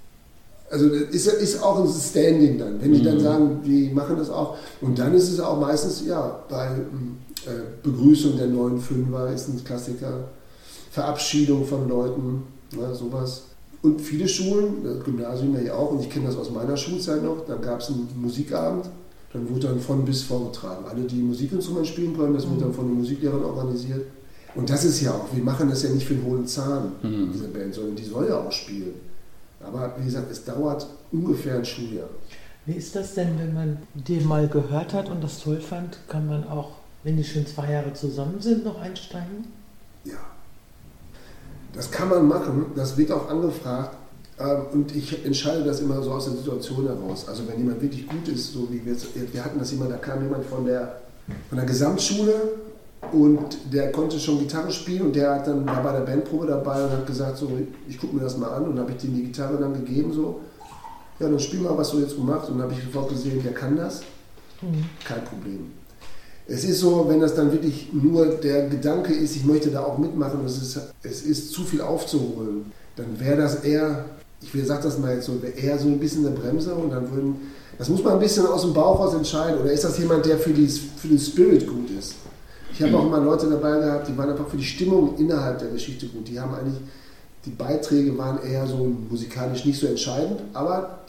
Also das ist auch ein Standing dann. Wenn die dann sagen, die machen das auch. Und dann ist es auch meistens, ja, bei Begrüßung der neuen Fünfer ist ein Klassiker, Verabschiedung von Leuten, ne, sowas. Und viele Schulen, das Gymnasium ja auch, und ich kenne das aus meiner Schulzeit noch, da gab es einen Musikabend, dann wurde dann von bis vorgetragen. Alle, die Musikinstrument spielen können, das wird dann von den Musiklehrerin organisiert. Und das ist ja auch, wir machen das ja nicht für den hohlen Zahn, diese Band, sondern die soll ja auch spielen. Aber wie gesagt, es dauert ungefähr ein Schuljahr. Wie ist das denn, wenn man den mal gehört hat und das toll fand, kann man auch, wenn die schon 2 Jahre zusammen sind, noch einsteigen? Ja. Das kann man machen, das wird auch angefragt und ich entscheide das immer so aus der Situation heraus. Also wenn jemand wirklich gut ist, so wie wir hatten das immer, da kam jemand von der Gesamtschule und der konnte schon Gitarre spielen und der war bei der Bandprobe dabei und hat gesagt, so, ich gucke mir das mal an und habe ich dem die Gitarre dann gegeben, so, ja, dann spiel mal, was du jetzt gemacht, und dann habe ich sofort gesehen, der kann das, kein Problem. Es ist so, wenn das dann wirklich nur der Gedanke ist, ich möchte da auch mitmachen, es ist zu viel aufzuholen, dann wäre das eher, ich sage das mal jetzt so, wäre eher so ein bisschen eine Bremse und dann das muss man ein bisschen aus dem Bauch raus entscheiden, oder ist das jemand, der für den Spirit gut ist? Ich habe auch immer Leute dabei gehabt, die waren einfach für die Stimmung innerhalb der Geschichte gut, die Beiträge waren eher so musikalisch nicht so entscheidend, aber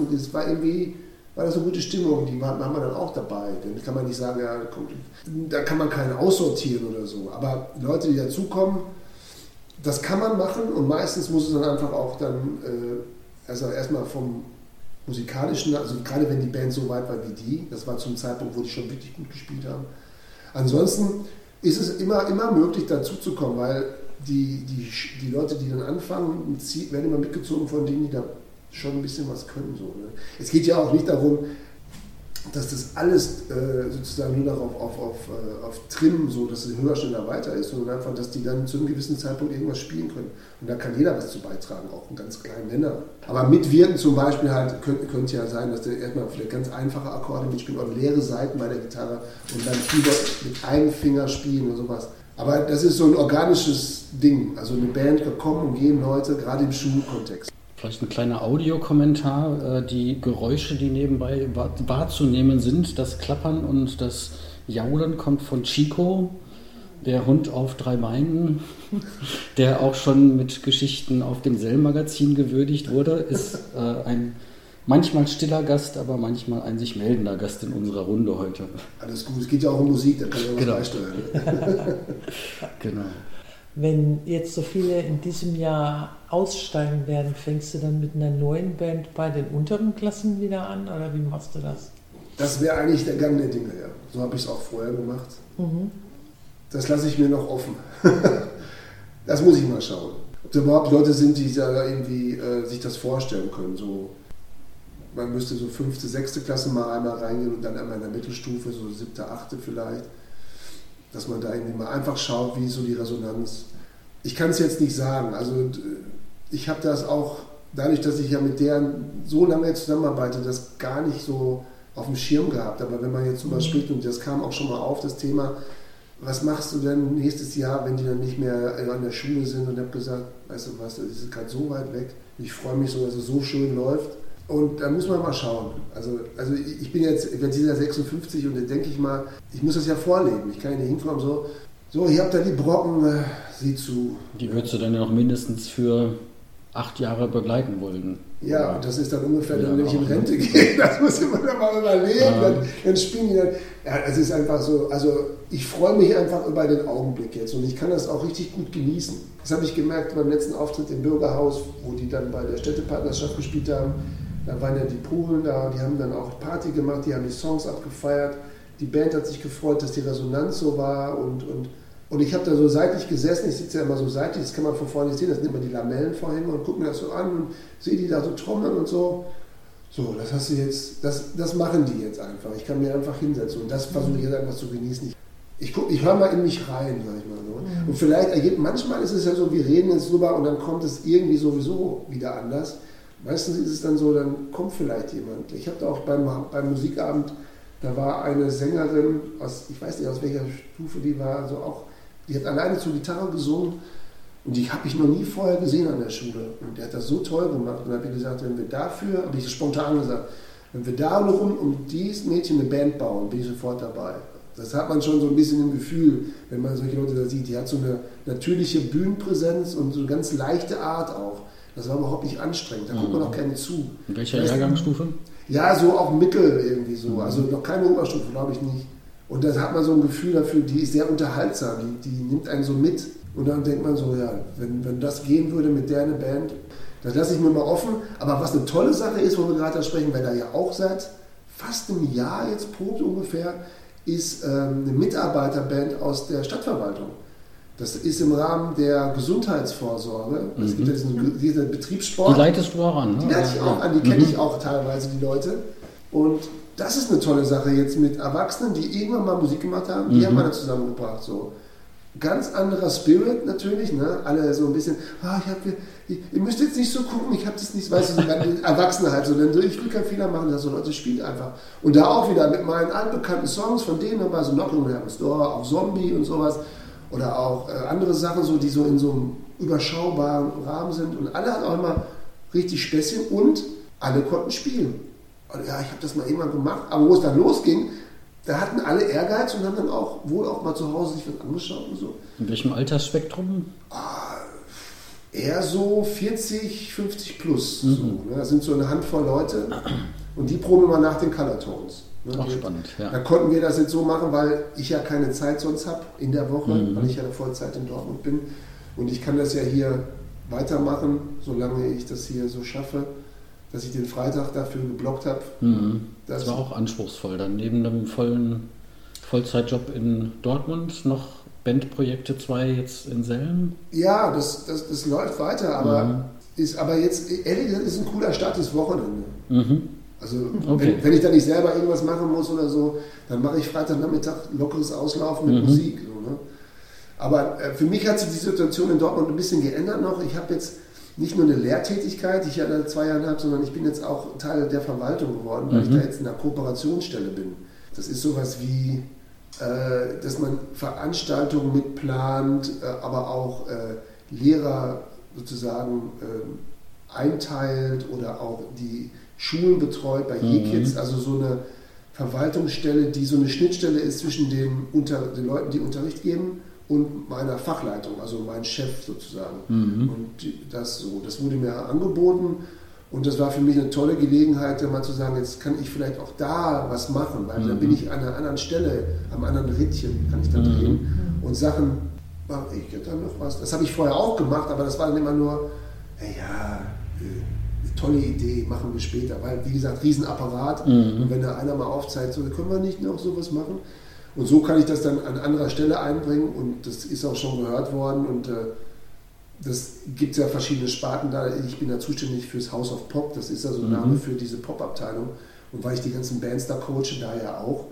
war das eine gute Stimmung, die haben wir dann auch dabei. Dann kann man nicht sagen, ja, da kann man keinen aussortieren oder so. Aber Leute, die dazukommen, das kann man machen und meistens muss es dann einfach auch dann, also erstmal vom musikalischen, also gerade wenn die Band so weit war wie die, das war zum Zeitpunkt, wo die schon wirklich gut gespielt haben. Ansonsten ist es immer möglich, dazuzukommen, weil die Leute, die dann anfangen, werden immer mitgezogen von denen, die da schon ein bisschen was können. So, ne? Es geht ja auch nicht darum, dass das alles sozusagen nur noch auf Trim, so dass es höher, schneller, weiter ist, sondern einfach, dass die dann zu einem gewissen Zeitpunkt irgendwas spielen können. Und da kann jeder was zu beitragen, auch ein ganz kleiner Nenner. Aber mitwirken zum Beispiel halt, könnte ja sein, dass der erstmal vielleicht ganz einfache Akkorde mitspielt oder leere Seiten bei der Gitarre und dann mit einem Finger spielen oder sowas. Aber das ist so ein organisches Ding. Also eine Band kommen und gehen Leute, gerade im Schulkontext. Vielleicht ein kleiner Audiokommentar. Die Geräusche, die nebenbei wahrzunehmen sind, das Klappern und das Jaulen kommt von Chico, der Hund auf 3 Beinen, der auch schon mit Geschichten auf dem Sell-Magazin gewürdigt wurde. Ist ein manchmal stiller Gast, aber manchmal ein sich meldender Gast in unserer Runde heute. Alles gut, es geht ja auch um Musik, da kann ich auch was beisteuern. Genau. Wenn jetzt so viele in diesem Jahr aussteigen werden, fängst du dann mit einer neuen Band bei den unteren Klassen wieder an oder wie machst du das? Das wäre eigentlich der Gang der Dinge, ja. So habe ich es auch vorher gemacht. Das lasse ich mir noch offen. Das muss ich mal schauen. Ob da überhaupt Leute sind, die da irgendwie sich das vorstellen können. So, man müsste so 5., 6. Klasse mal einmal reingehen und dann einmal in der Mittelstufe, so 7., 8. vielleicht. Dass man da irgendwie mal einfach schaut, wie ist so die Resonanz. Ich kann es jetzt nicht sagen. Also ich habe das auch, dadurch, dass ich ja mit der so lange zusammenarbeite, das gar nicht so auf dem Schirm gehabt. Aber wenn man jetzt drüber spricht, und das kam auch schon mal auf, das Thema, was machst du denn nächstes Jahr, wenn die dann nicht mehr an der Schule sind? Und ich habe gesagt, weißt du was, das ist gerade so weit weg. Ich freue mich so, dass es so schön läuft. Und da muss man mal schauen. Also ich bin jetzt, ich werde dieses Jahr 56 und da denke ich mal, ich muss das ja vorleben. Ich kann ja nicht hinkommen, so, hier habt ihr die Brocken, sieh zu. Die würdest du dann ja noch mindestens für 8 Jahre begleiten wollen. Ja, und das ist dann ungefähr, dann, wenn ich in Rente gehe, das muss ich mir dann mal überlegen, dann spielen die dann. Ja, es ist einfach so, also ich freue mich einfach über den Augenblick jetzt und ich kann das auch richtig gut genießen. Das habe ich gemerkt beim letzten Auftritt im Bürgerhaus, wo die dann bei der Städtepartnerschaft gespielt haben. Da waren ja die Polen da, die haben dann auch Party gemacht, die haben die Songs abgefeiert. Die Band hat sich gefreut, dass die Resonanz so war und ich habe da so seitlich gesessen, ich sitze ja immer so seitlich, das kann man von vorne sehen, das sind immer die Lamellenvorhänge und gucke mir das so an und sehe die da so trommeln und so. So, das hast du jetzt, das machen die jetzt einfach. Ich kann mir einfach hinsetzen und das versuche ich jetzt einfach zu genießen. Ich höre mal in mich rein, sag ich mal so. Und vielleicht manchmal ist es ja so, wir reden jetzt drüber und dann kommt es irgendwie sowieso wieder anders. Meistens ist es dann so, dann kommt vielleicht jemand. Ich habe da auch beim Musikabend, da war eine Sängerin, ich weiß nicht aus welcher Stufe die war, also auch, die hat alleine zur Gitarre gesungen und die habe ich noch nie vorher gesehen an der Schule. Und die hat das so toll gemacht und dann habe ich gesagt, wenn wir dafür, habe ich spontan gesagt, wenn wir da um dieses Mädchen eine Band bauen, bin ich sofort dabei. Das hat man schon so ein bisschen im Gefühl, wenn man solche Leute da sieht. Die hat so eine natürliche Bühnenpräsenz und so eine ganz leichte Art auch. Das war überhaupt nicht anstrengend, da guckt man auch keine zu. In welcher Jahrgangsstufe? Ja, so auch Mittel irgendwie so, also noch keine Oberstufe, glaube ich nicht. Und da hat man so ein Gefühl dafür, die ist sehr unterhaltsam, die nimmt einen so mit. Und dann denkt man so, ja, wenn das gehen würde mit der eine Band, das lasse ich mir mal offen. Aber was eine tolle Sache ist, wo wir gerade da sprechen, weil da ja auch seit fast einem Jahr jetzt probt ungefähr, ist eine Mitarbeiterband aus der Stadtverwaltung. Das ist im Rahmen der Gesundheitsvorsorge. Es gibt ja diesen Betriebssport. Die leitest du auch an, ne? Die leite ich auch an, die kenne ich auch teilweise, die Leute. Und das ist eine tolle Sache jetzt mit Erwachsenen, die irgendwann mal Musik gemacht haben, die haben wir da zusammengebracht. So. Ganz anderer Spirit natürlich, ne? Alle so ein bisschen, ihr müsst jetzt nicht so gucken, ich habe das nicht, weißt du, so Erwachsene halt so, denn ich will keinen Fehler machen, dass so Leute spielt einfach. Und da auch wieder mit meinen altbekannten Songs, von denen war so Knocking on Heaven's Door, auch Zombie und sowas. Oder auch andere Sachen, so, die so in so einem überschaubaren Rahmen sind. Und alle hatten auch immer richtig Späßchen und alle konnten spielen. Und ja, ich habe das mal irgendwann gemacht. Aber wo es dann losging, da hatten alle Ehrgeiz und haben dann auch wohl auch mal zu Hause sich was angeschaut und so. In welchem Altersspektrum? Eher so 40, 50 plus. So, ne? Das sind so eine Handvoll Leute. Und die proben immer nach den Color Tones. Ne? Auch spannend, ja. Da konnten wir das jetzt so machen, weil ich ja keine Zeit sonst habe in der Woche, weil ich ja Vollzeit in Dortmund bin. Und ich kann das ja hier weitermachen, solange ich das hier so schaffe, dass ich den Freitag dafür geblockt habe. Das war auch anspruchsvoll. Dann neben einem Vollzeitjob in Dortmund noch Bandprojekte 2 jetzt in Selm. Ja, das läuft weiter, aber ist aber jetzt, ehrlich gesagt, ist ein cooler Start des Wochenende. Also wenn ich da nicht selber irgendwas machen muss oder so, dann mache ich Freitagnachmittag lockeres Auslaufen mit Musik. So, ne? Aber für mich hat sich die Situation in Dortmund ein bisschen geändert noch. Ich habe jetzt nicht nur eine Lehrtätigkeit, die ich ja seit 2 Jahren habe, sondern ich bin jetzt auch Teil der Verwaltung geworden, weil ich da jetzt in einer Kooperationsstelle bin. Das ist sowas wie, dass man Veranstaltungen mitplant, aber auch Lehrer sozusagen einteilt oder auch die Schulen betreut bei E-Kids, also so eine Verwaltungsstelle, die so eine Schnittstelle ist zwischen den Leuten, die Unterricht geben und meiner Fachleitung, also mein Chef sozusagen. Und das wurde mir angeboten und das war für mich eine tolle Gelegenheit, mal zu sagen, jetzt kann ich vielleicht auch da was machen, weil dann bin ich an einer anderen Stelle, am anderen Rittchen kann ich da drehen und Sachen, ich hätte dann noch was. Das habe ich vorher auch gemacht, aber das war dann immer nur, tolle Idee, machen wir später, weil wie gesagt, Riesenapparat und wenn da einer mal aufzeigt, so können wir nicht noch sowas machen und so kann ich das dann an anderer Stelle einbringen und das ist auch schon gehört worden und das gibt ja verschiedene Sparten da, ich bin da zuständig fürs House of Pop, das ist also ein Name für diese Pop-Abteilung und weil ich die ganzen Bands da coache, da ja auch,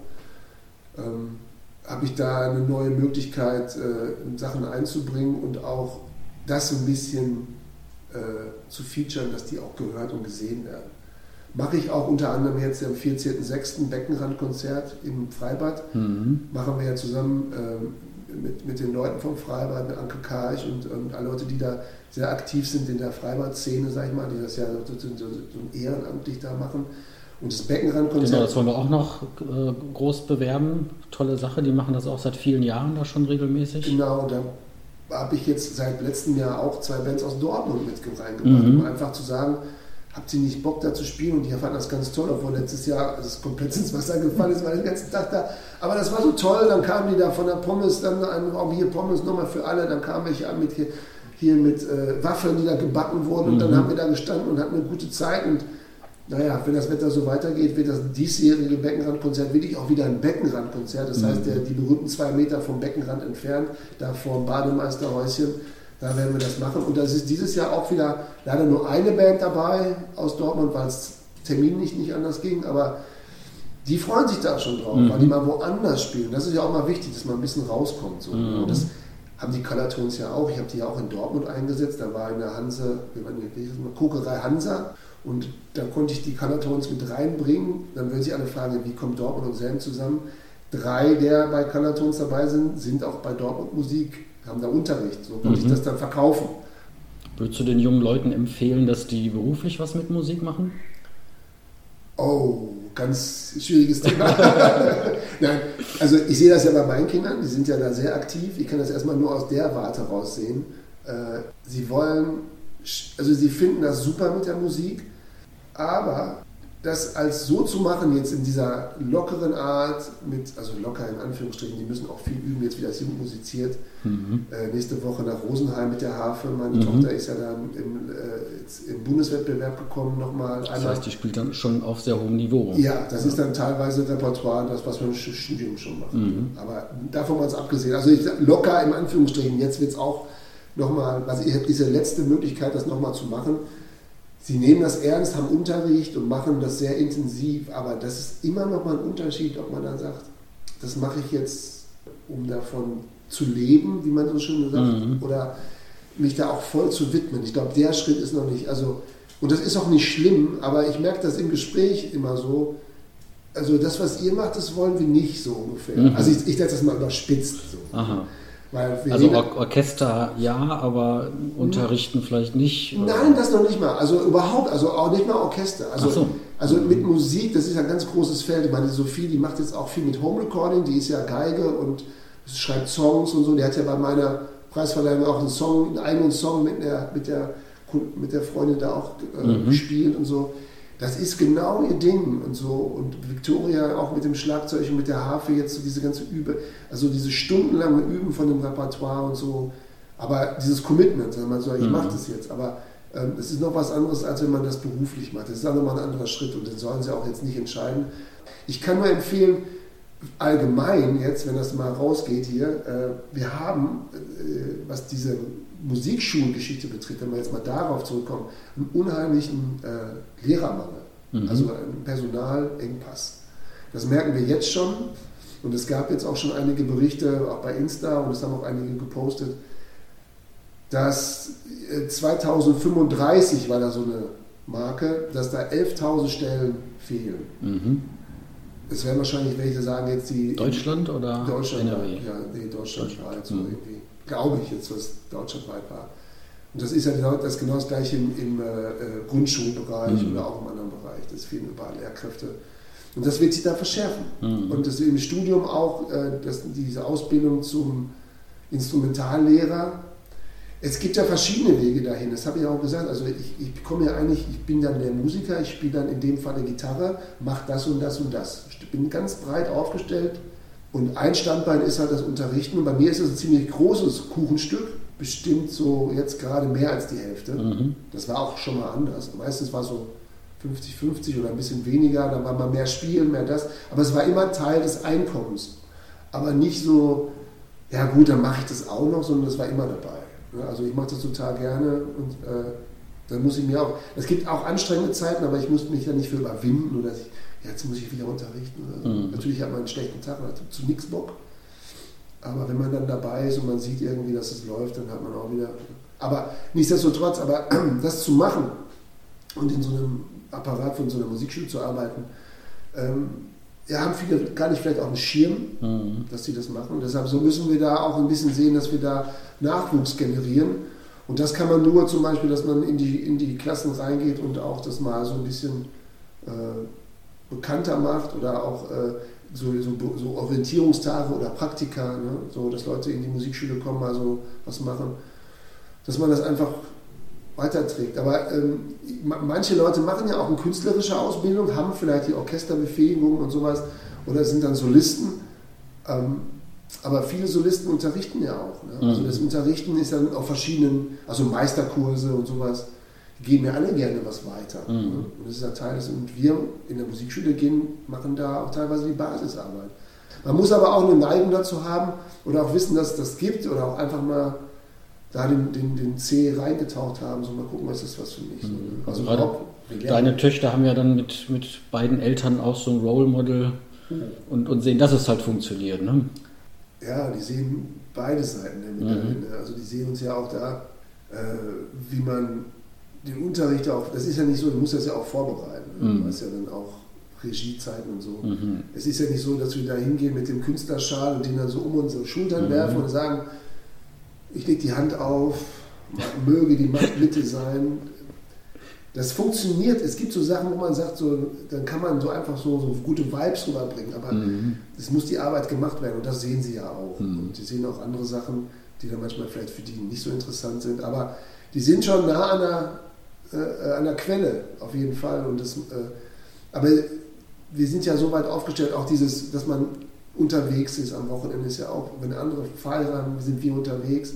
habe ich da eine neue Möglichkeit, Sachen einzubringen und auch das ein bisschen zu featuren, dass die auch gehört und gesehen werden. Mache ich auch unter anderem jetzt am 14.06. Beckenrandkonzert im Freibad. Machen wir ja zusammen mit den Leuten vom Freibad, mit Anke Karch und alle Leute, die da sehr aktiv sind in der Freibad-Szene, sag ich mal, die das ja so ehrenamtlich da machen. Und das Beckenrandkonzert... Genau, das wollen wir auch noch groß bewerben. Tolle Sache, die machen das auch seit vielen Jahren da schon regelmäßig. Genau, und da habe ich jetzt seit letztem Jahr auch 2 Bands aus Dortmund mit reingebracht, um einfach zu sagen, habt ihr nicht Bock da zu spielen? Und die fanden das ganz toll, obwohl letztes Jahr das komplett ins Wasser gefallen ist, war den ganzen Tag da. Aber das war so toll, dann kamen die da von der Pommes, dann auch hier Pommes nochmal für alle, dann kamen welche an mit hier mit Waffeln, die da gebacken wurden und dann haben wir da gestanden und hatten eine gute Zeit und naja, wenn das Wetter so weitergeht, wird das diesjährige Beckenrandkonzert wirklich auch wieder ein Beckenrandkonzert. Das heißt, die berühmten 2 Meter vom Beckenrand entfernt, da vor dem Bademeisterhäuschen, da werden wir das machen. Und das ist dieses Jahr auch wieder leider nur eine Band dabei aus Dortmund, weil es terminlich nicht anders ging. Aber die freuen sich da schon drauf, weil die mal woanders spielen. Das ist ja auch mal wichtig, dass man ein bisschen rauskommt. So. Und das haben die Colortones ja auch. Ich habe die ja auch in Dortmund eingesetzt. Da war in der Kokerei Hansa. Und da konnte ich die Colortones mit reinbringen. Dann würden sich alle fragen, wie kommt Dortmund und Selm zusammen? 3 der bei Colortones dabei sind auch bei Dortmund Musik, haben da Unterricht. So konnte ich das dann verkaufen. Würdest du den jungen Leuten empfehlen, dass die beruflich was mit Musik machen? Oh, ganz schwieriges Thema. Nein, also ich sehe das ja bei meinen Kindern, die sind ja da sehr aktiv. Ich kann das erstmal nur aus der Warte raussehen. Sie finden das super mit der Musik, aber das als so zu machen, jetzt in dieser lockeren Art, also locker in Anführungsstrichen, die müssen auch viel üben, jetzt wie das Jugend musiziert. Nächste Woche nach Rosenheim mit der Harfe. Meine Tochter ist ja dann im Bundeswettbewerb gekommen nochmal. Das heißt, die spielt dann schon auf sehr hohem Niveau. Ja, das ist dann teilweise Repertoire, das, was wir im Studium schon machen. Aber davon mal abgesehen, also locker in Anführungsstrichen, jetzt wird es auch nochmal, also diese letzte Möglichkeit, das nochmal zu machen. Sie nehmen das ernst, haben Unterricht und machen das sehr intensiv, aber das ist immer nochmal ein Unterschied, ob man dann sagt, das mache ich jetzt, um davon zu leben, wie man so schön sagt, oder mich da auch voll zu widmen. Ich glaube, der Schritt ist noch nicht, und das ist auch nicht schlimm, aber ich merke das im Gespräch immer so, also das, was ihr macht, das wollen wir nicht so ungefähr. Also ich setze das mal überspitzt so. Aha. Weil also Orchester ja, aber unterrichten vielleicht nicht? Oder? Nein, das noch nicht mal. Also überhaupt, also auch nicht mal Orchester. Also mit Musik, das ist ein ganz großes Feld. Ich meine, Sophie, die macht jetzt auch viel mit Home Recording, die ist ja Geige und schreibt Songs und so. Die hat ja bei meiner Preisverleihung auch einen eigenen Song mit der Freundin da auch gespielt und so. Das ist genau ihr Ding und so. Und Victoria auch mit dem Schlagzeug und mit der Harfe jetzt so diese ganze also diese stundenlange Üben von dem Repertoire und so. Aber dieses Commitment, wenn man so, ich mache das jetzt. Aber es ist noch was anderes, als wenn man das beruflich macht. Das ist auch nochmal ein anderer Schritt und den sollen sie auch jetzt nicht entscheiden. Ich kann nur empfehlen, allgemein jetzt, wenn das mal rausgeht hier, wir haben, was diese Musikschulgeschichte betrifft, wenn wir jetzt mal darauf zurückkommen, einen unheimlichen Lehrermangel. Also ein Personalengpass. Das merken wir jetzt schon. Und es gab jetzt auch schon einige Berichte, auch bei Insta, und es haben auch einige gepostet, dass 2035 war da so eine Marke, dass da 11.000 Stellen fehlen. Es werden wahrscheinlich welche sagen jetzt die... Deutschland oder Deutschland, NRW? Ja, nee, Deutschland war jetzt so irgendwie, glaube ich jetzt, was deutschlandweit war. Und das ist ja genau das Gleiche im Grundschulbereich oder auch im anderen Bereich. Das fehlen überall Lehrkräfte. Und das wird sich da verschärfen. Und das im Studium auch, diese Ausbildung zum Instrumentallehrer. Es gibt ja verschiedene Wege dahin, das habe ich auch gesagt. Also ich komme ja eigentlich, ich bin dann der Musiker, ich spiele dann in dem Fall eine Gitarre, mache das und das und das. Ich bin ganz breit aufgestellt und ein Standbein ist halt das Unterrichten. Und bei mir ist es ein ziemlich großes Kuchenstück, bestimmt so jetzt gerade mehr als die Hälfte. Das war auch schon mal anders. Meistens war so 50-50 oder ein bisschen weniger, dann war mal mehr Spielen, mehr das. Aber es war immer Teil des Einkommens. Aber nicht so, ja gut, dann mache ich das auch noch, sondern das war immer dabei. Also ich mache das total gerne und dann muss ich mir auch, es gibt auch anstrengende Zeiten, aber ich muss mich da nicht für überwinden oder jetzt muss ich wieder unterrichten. Oder so. Natürlich hat man einen schlechten Tag, man hat zu nichts Bock. Aber wenn man dann dabei ist und man sieht irgendwie, dass es läuft, dann hat man auch wieder... Aber nichtsdestotrotz, aber das zu machen und in so einem Apparat von so einer Musikschule zu arbeiten, haben viele gar nicht vielleicht auch einen Schirm, dass sie das machen. Und deshalb so müssen wir da auch ein bisschen sehen, dass wir da Nachwuchs generieren. Und das kann man nur zum Beispiel, dass man in die Klassen reingeht und auch das mal so ein bisschen bekannter macht oder auch so Orientierungstage oder Praktika, ne? So, dass Leute in die Musikschule kommen, mal so was machen, dass man das einfach weiterträgt. Aber manche Leute machen ja auch eine künstlerische Ausbildung, haben vielleicht die Orchesterbefähigung und sowas oder sind dann Solisten. Aber viele Solisten unterrichten ja auch. Ne? Also das Unterrichten ist dann auf verschiedenen, also Meisterkurse und sowas, die geben ja alle gerne was weiter. Ne? Und das ist ja Teil des, und wir in der Musikschule machen da auch teilweise die Basisarbeit. Man muss aber auch eine Neigung dazu haben oder auch wissen, dass es das gibt oder auch einfach mal da den C reingetaucht haben, so mal gucken, was ist was für mich. Ne? Also deine Töchter haben ja dann mit beiden Eltern auch so ein Role Model und sehen, dass es halt funktioniert. Ne? Ja, die sehen beide Seiten der Medaille. Also die sehen uns ja auch da, wie man den Unterricht auch, das ist ja nicht so, du musst das ja auch vorbereiten. Du hast ja dann auch Regiezeiten und so. Es ist ja nicht so, dass wir da hingehen mit dem Künstlerschal und den dann so um unsere Schultern werfen und sagen, ich lege die Hand auf, möge die Macht Mitte sein. Das funktioniert. Es gibt so Sachen, wo man sagt, so, dann kann man so einfach so gute Vibes rüberbringen, aber es muss die Arbeit gemacht werden und das sehen sie ja auch. Und sie sehen auch andere Sachen, die dann manchmal vielleicht für die nicht so interessant sind, aber die sind schon nah an der Quelle, auf jeden Fall. Und aber wir sind ja so weit aufgestellt, auch dieses, dass man unterwegs ist am Wochenende, ist ja auch, wenn andere Feiern haben, sind wir unterwegs,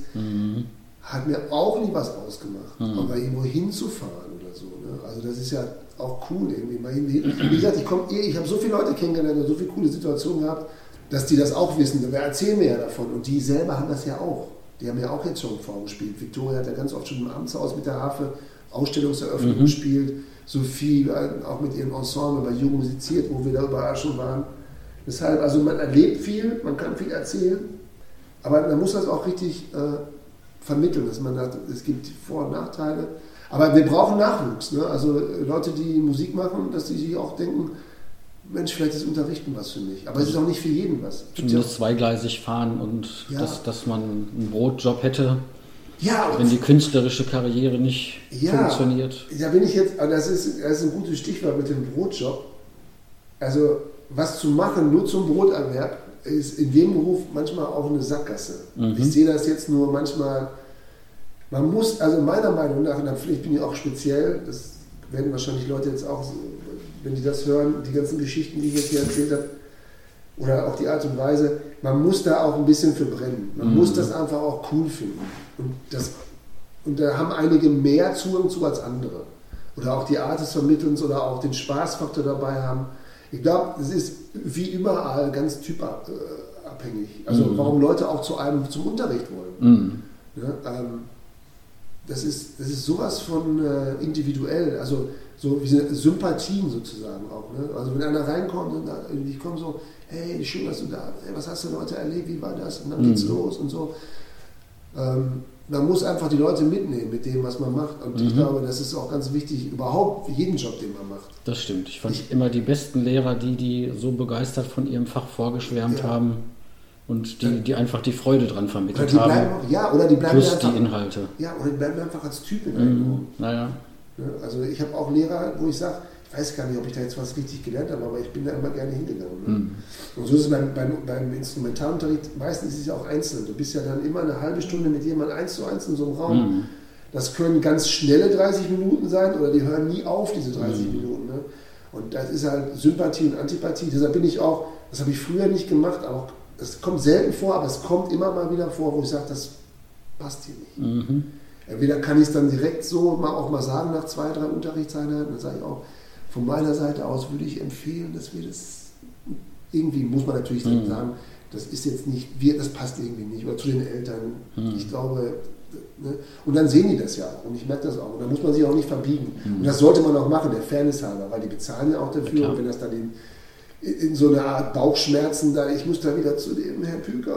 hat mir auch nie was ausgemacht, aber irgendwo hinzufahren oder so. Ne? Also das ist ja auch cool irgendwie. Wie gesagt, ich habe so viele Leute kennengelernt und so viele coole Situationen gehabt, dass die das auch wissen. Wir erzählen mir ja davon und die selber haben das ja auch. Die haben ja auch jetzt schon vorgespielt. Victoria hat ja ganz oft schon im Amtshaus mit der Harfe Ausstellungseröffnung gespielt. Sophie auch mit ihrem Ensemble bei Jugend musiziert, wo wir da überall schon waren. Deshalb, also man erlebt viel, man kann viel erzählen, aber man muss das auch richtig vermitteln, dass man hat, es gibt Vor- und Nachteile. Aber wir brauchen Nachwuchs, ne? Also Leute, die Musik machen, dass die sich auch denken, Mensch, vielleicht ist Unterrichten was für mich. Aber es ist auch nicht für jeden was. Zumindest zweigleisig fahren und dass man einen Brotjob hätte, ja, wenn die künstlerische Karriere nicht funktioniert. Da bin ich jetzt, das ist ein gutes Stichwort mit dem Brotjob. Also was zu machen, nur zum Broterwerb, ist in dem Beruf manchmal auch eine Sackgasse. Ich sehe das jetzt nur manchmal, man muss, also meiner Meinung nach, und vielleicht bin ich auch speziell, das werden wahrscheinlich Leute jetzt auch, wenn die das hören, die ganzen Geschichten, die ich jetzt hier erzählt habe, oder auch die Art und Weise, man muss da auch ein bisschen für brennen. Man muss das einfach auch cool finden. Und da haben einige mehr Zugang zu als andere. Oder auch die Art des Vermittelns oder auch den Spaßfaktor dabei haben. Ich glaube, es ist wie überall ganz typabhängig. Also warum Leute auch zum Unterricht wollen. Ja, das ist sowas von individuell. Also so wie Sympathien sozusagen auch. Ne? Also wenn einer reinkommt und die kommen so, hey, schön, dass du da bist, hey, was hast du denn heute erlebt, wie war das? Und dann geht's los und so. Man muss einfach die Leute mitnehmen mit dem, was man macht. Und ich glaube, das ist auch ganz wichtig, überhaupt für jeden Job, den man macht. Das stimmt. Ich fand immer die besten Lehrer, die so begeistert von ihrem Fach vorgeschwärmt haben und die einfach die Freude dran vermittelt haben. Oder die bleiben plus einfach, die Inhalte. Ja, oder die bleiben einfach als Typ in Erinnerung. Naja. Also ich habe auch Lehrer, wo ich sage, ich weiß gar nicht, ob ich da jetzt was richtig gelernt habe, aber ich bin da immer gerne hingegangen. Und so ist es beim Instrumentalunterricht, meistens ist es ja auch einzeln. Du bist ja dann immer eine halbe Stunde mit jemandem 1:1 in so einem Raum. Das können ganz schnelle 30 Minuten sein oder die hören nie auf, diese 30 Minuten. Ne? Und das ist halt Sympathie und Antipathie. Deshalb bin ich auch, das habe ich früher nicht gemacht, aber es kommt selten vor, aber es kommt immer mal wieder vor, wo ich sage, das passt hier nicht. Entweder kann ich es dann direkt so auch mal sagen, nach 2, 3 Unterrichtseinheiten, dann sage ich auch, von meiner Seite aus würde ich empfehlen, dass wir das, irgendwie muss man natürlich sagen, das ist jetzt nicht, das passt irgendwie nicht, oder zu den Eltern, ich glaube, ne? Und dann sehen die das ja auch und ich merke das auch und da muss man sich auch nicht verbiegen und das sollte man auch machen, der Fairness halber, weil die bezahlen ja auch dafür und wenn das dann in so eine Art Bauchschmerzen, da ich muss da wieder zu dem Herrn Püker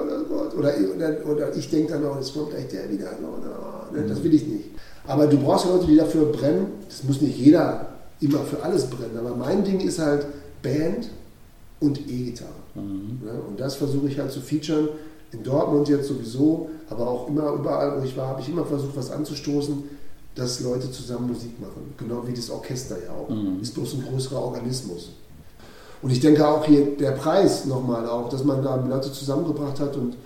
oder ich denke dann auch, jetzt kommt gleich der wieder, das will ich nicht. Aber du brauchst Leute, die dafür brennen, das muss nicht jeder immer für alles brennen, aber mein Ding ist halt Band und E-Gitarre. Ja, und das versuche ich halt zu featuren, in Dortmund jetzt sowieso, aber auch immer überall, wo ich war, habe ich immer versucht, was anzustoßen, dass Leute zusammen Musik machen. Genau wie das Orchester ja auch. Ist bloß ein größerer Organismus. Und ich denke auch hier der Preis nochmal auch, dass man da Leute zusammengebracht hat und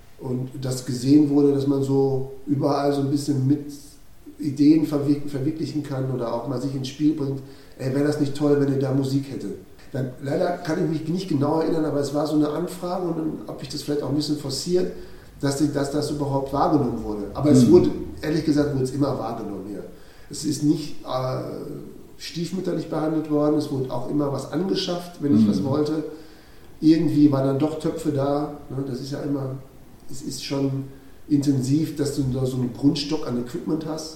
das gesehen wurde, dass man so überall so ein bisschen mit Ideen verwirklichen kann oder auch mal sich ins Spiel bringt. Ey, wäre das nicht toll, wenn ihr da Musik hättet? Leider kann ich mich nicht genau erinnern, aber es war so eine Anfrage und dann habe ich das vielleicht auch ein bisschen forciert, dass das überhaupt wahrgenommen wurde. Aber es wurde, ehrlich gesagt, immer wahrgenommen hier. Es ist nicht stiefmütterlich behandelt worden, es wurde auch immer was angeschafft, wenn ich was wollte. Irgendwie waren dann doch Töpfe da. Ne? Das ist ja immer, es ist schon intensiv, dass du da so einen Grundstock an Equipment hast.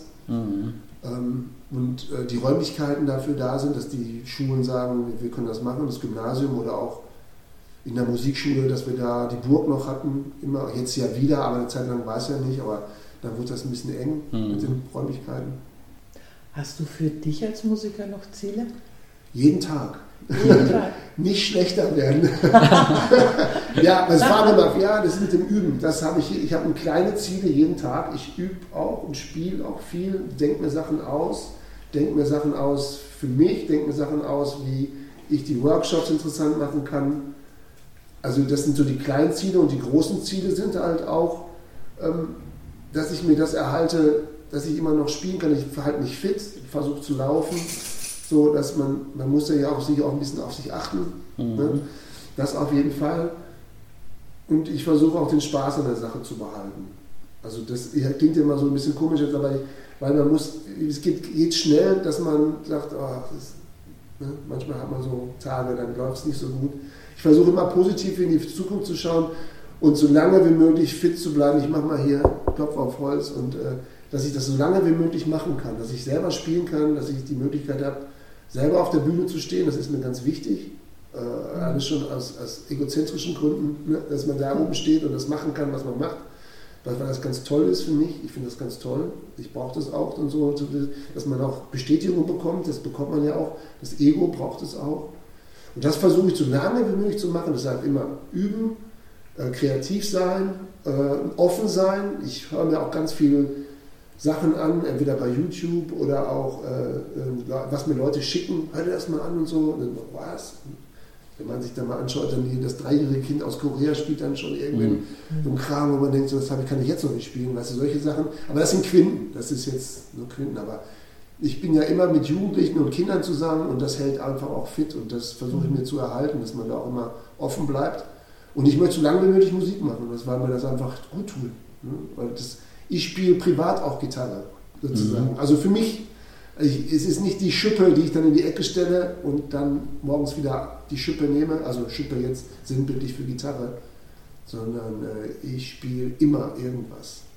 Und die Räumlichkeiten dafür da sind, dass die Schulen sagen, wir können das machen, das Gymnasium oder auch in der Musikschule, dass wir da die Burg noch hatten, immer jetzt ja wieder, aber eine Zeit lang war es ja nicht, aber dann wird das ein bisschen eng mit den Räumlichkeiten. Hast du für dich als Musiker noch Ziele? Jeden Tag. Jeden Tag. Nicht schlechter werden. Ja, das war immer, das mit dem Üben. Das habe ich habe kleine Ziele jeden Tag. Ich übe auch und spiele auch viel, denke mir Sachen aus für mich, denke mir Sachen aus, wie ich die Workshops interessant machen kann. Also das sind so die kleinen Ziele und die großen Ziele sind halt auch, dass ich mir das erhalte, dass ich immer noch spielen kann. Ich verhalte mich fit, versuche zu laufen. So, dass man muss ja auch ein bisschen auf sich achten. Ne? Das auf jeden Fall. Und ich versuche auch den Spaß an der Sache zu behalten. Also das klingt immer so ein bisschen komisch jetzt, aber weil es geht schnell, dass man sagt, manchmal hat man so Tage, dann läuft es nicht so gut. Ich versuche immer positiv in die Zukunft zu schauen und so lange wie möglich fit zu bleiben. Ich mache mal hier Klopf auf Holz und dass ich das so lange wie möglich machen kann, dass ich selber spielen kann, dass ich die Möglichkeit habe, selber auf der Bühne zu stehen, das ist mir ganz wichtig. Alles schon aus egozentrischen Gründen, ne? Dass man da oben steht und das machen kann, was man macht. Weil das ganz toll ist für mich. Ich finde das ganz toll. Ich brauche das auch und so, dass man auch Bestätigung bekommt. Das bekommt man ja auch. Das Ego braucht es auch. Und das versuche ich so lange wie möglich zu machen. Deshalb immer üben, kreativ sein, offen sein. Ich höre mir auch ganz viele Sachen an, entweder bei YouTube oder auch, was mir Leute schicken. Hör dir das mal an und so. Und dann, was? Wenn man sich da mal anschaut, dann das 3-jährige Kind aus Korea spielt dann schon irgendwann so einen Kram, wo man denkt, so, das kann ich jetzt noch nicht spielen, weißt du, solche Sachen. Aber das sind Quinten, das ist jetzt nur Quinten. Aber ich bin ja immer mit Jugendlichen und Kindern zusammen und das hält einfach auch fit und das versuche ich mir zu erhalten, dass man da auch immer offen bleibt. Und ich möchte so lange wie möglich Musik machen, weil mir das einfach gut tut. Ne? Weil ich spiele privat auch Gitarre, sozusagen. Also für mich, es ist nicht die Schippe, die ich dann in die Ecke stelle und dann morgens wieder die Schippe nehme, also Schippe jetzt sinnbildlich für Gitarre, sondern ich spiele immer irgendwas.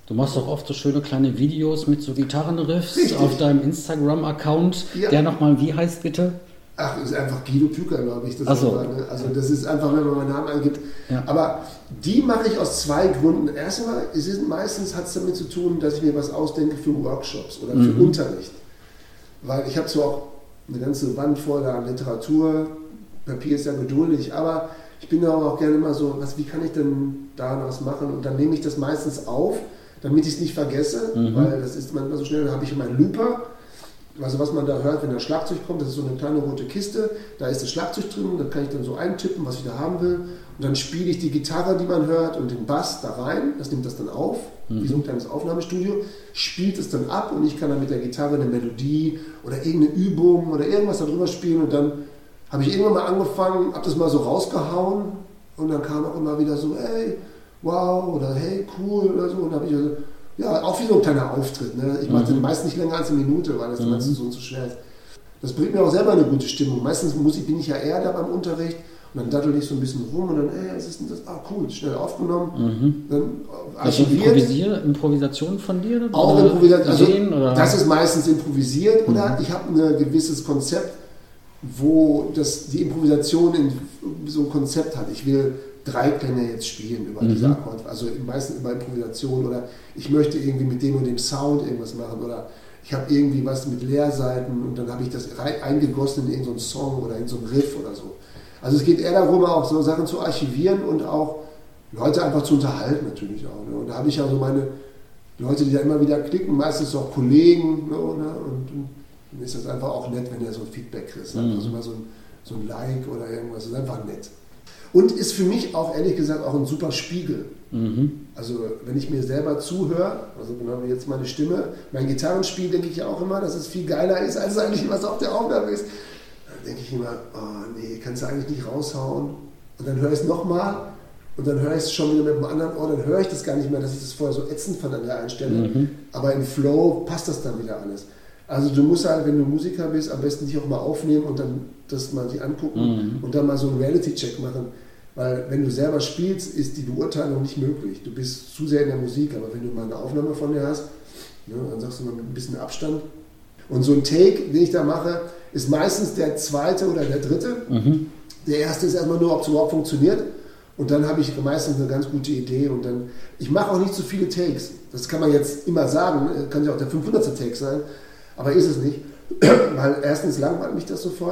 Du machst doch oft so schöne kleine Videos mit so Gitarrenriffs Richtig. auf deinem Instagram-Account. Ja. Der nochmal, wie heißt bitte? Ach, das ist einfach Guido Püker, glaube ich. Das Ach so. war, ne? Also das ist einfach, wenn man meinen Namen eingibt. Ja. Aber die mache ich aus 2 Gründen. Erstmal, meistens hat es damit zu tun, dass ich mir was ausdenke für Workshops oder für Unterricht. Weil ich habe zwar auch eine ganze Wand voll an Literatur, Papier ist ja geduldig, aber ich bin da auch gerne immer so, wie kann ich denn da was machen? Und dann nehme ich das meistens auf, damit ich es nicht vergesse, weil das ist manchmal so schnell, dann habe ich meinen Looper. Also was man da hört, wenn das Schlagzeug kommt, das ist so eine kleine rote Kiste, da ist das Schlagzeug drin, da kann ich dann so eintippen, was ich da haben will. Und dann spiele ich die Gitarre, die man hört, und den Bass da rein, das nimmt das dann auf, wie so ein kleines Aufnahmestudio, spielt es dann ab und ich kann dann mit der Gitarre eine Melodie oder irgendeine Übung oder irgendwas darüber spielen. Und dann habe ich irgendwann mal angefangen, habe das mal so rausgehauen und dann kam auch immer wieder so, hey, wow, oder hey, cool oder so. Und dann habe ich also, ja, auch wie so ein kleiner Auftritt. Ne? Ich mache den meist nicht länger als eine Minute, weil das meistens so und so schwer ist. Das bringt mir auch selber eine gute Stimmung. Meistens bin ich ja eher da beim Unterricht und dann daddel ich so ein bisschen rum und dann, was ist denn das? Ah, cool, schnell aufgenommen. Dann archiviert. Improvisation von dir? Auch oder Improvisation. Also, Ideen, oder? das ist meistens improvisiert oder ich habe ein gewisses Konzept, wo die Improvisation so ein Konzept hat. Ich will 3 Klänge jetzt spielen über diese Akkord, also meistens über Improvisation oder ich möchte irgendwie mit dem und dem Sound irgendwas machen oder ich habe irgendwie was mit Leerseiten und dann habe ich das eingegossen in irgendeinen Song oder in so einen Riff oder so. Also es geht eher darum, auch so Sachen zu archivieren und auch Leute einfach zu unterhalten natürlich auch. Ne? Und da habe ich ja so meine Leute, die da immer wieder klicken, meistens auch Kollegen, ne? Und dann ist das einfach auch nett, wenn er so ein Feedback kriegt. Also mal so ein Like oder irgendwas, das ist einfach nett. Und ist für mich auch, ehrlich gesagt, auch ein super Spiegel. Also wenn ich mir selber zuhöre, also genau wie jetzt meine Stimme, mein Gitarrenspiel denke ich ja auch immer, dass es viel geiler ist, als eigentlich was auf der Aufnahme ist. Dann denke ich immer, oh nee, kannst du eigentlich nicht raushauen. Und dann höre ich es nochmal und dann höre ich es schon wieder mit einem anderen Ohr, dann höre ich das gar nicht mehr, dass ich das vorher so ätzend fand an der Einstellung. Aber im Flow passt das dann wieder alles. Also du musst halt, wenn du Musiker bist, am besten dich auch mal aufnehmen und dann das mal sich angucken und dann mal so einen Reality-Check machen. Weil wenn du selber spielst, ist die Beurteilung nicht möglich. Du bist zu sehr in der Musik, aber wenn du mal eine Aufnahme von dir hast, ne, dann sagst du mal mit ein bisschen Abstand. Und so ein Take, den ich da mache, ist meistens der 2. oder der 3. Der erste ist erstmal nur, ob es überhaupt funktioniert. Und dann habe ich meistens eine ganz gute Idee. Und dann, ich mache auch nicht so viele Takes. Das kann man jetzt immer sagen, kann ja auch der 500. Take sein. Aber ist es nicht, weil erstens langweilt mich das sofort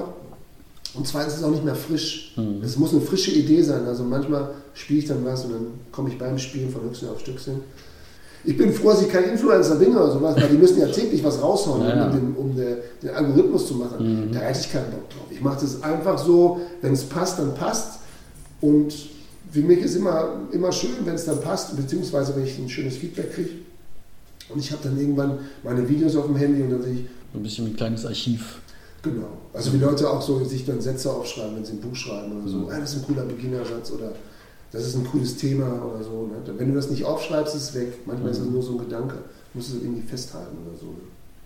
und zweitens ist es auch nicht mehr frisch. Es muss eine frische Idee sein. Also manchmal spiele ich dann was und dann komme ich beim Spielen von Höchstchen auf Stückchen. Ich bin froh, dass ich kein Influencer bin oder sowas, weil die müssen ja täglich was raushauen, um den Algorithmus zu machen. Da hätte ich keinen Bock drauf. Ich mache das einfach so, wenn es passt, dann passt. Und für mich ist immer schön, wenn es dann passt, beziehungsweise wenn ich ein schönes Feedback kriege. Und ich habe dann irgendwann meine Videos auf dem Handy und dann sehe ich... So ein bisschen wie ein kleines Archiv. Genau. Also wie Leute auch so sich dann Sätze aufschreiben, wenn sie ein Buch schreiben oder so. Das ist ein cooler Beginnersatz oder das ist ein cooles Thema oder so. Ne? Wenn du das nicht aufschreibst, ist es weg. Manchmal ist es nur so ein Gedanke. Du musst es irgendwie festhalten oder so. Ne?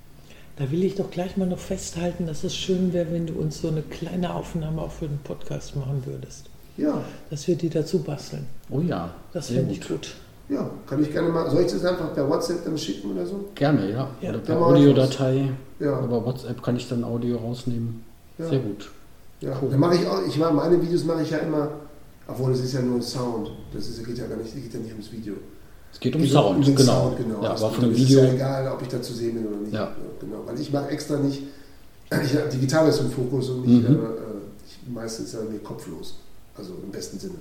Da will ich doch gleich mal noch festhalten, dass es schön wäre, wenn du uns so eine kleine Aufnahme auch für den Podcast machen würdest. Ja. Dass wir die dazu basteln. Oh ja. Das fände ich gut. Ja, kann ich gerne mal. Soll ich das einfach per WhatsApp dann schicken oder so? Gerne, ja. Oder per Audiodatei. Ja. Über WhatsApp kann ich dann Audio rausnehmen. Ja. Sehr gut. Ja. Cool. Dann mache ich auch, meine Videos mache ich ja immer, obwohl es ist ja nur ein Sound. Geht ja nicht ums Video. Es geht um Sound, um den genau. Sound, genau. Ja, also aber von dem Video. Ist ja egal, ob ich da zu sehen bin oder nicht. Ja. Genau. Weil ich mache extra nicht, die Gitarre ist im Fokus und nicht, meistens ist ja mir kopflos. Also im besten Sinne.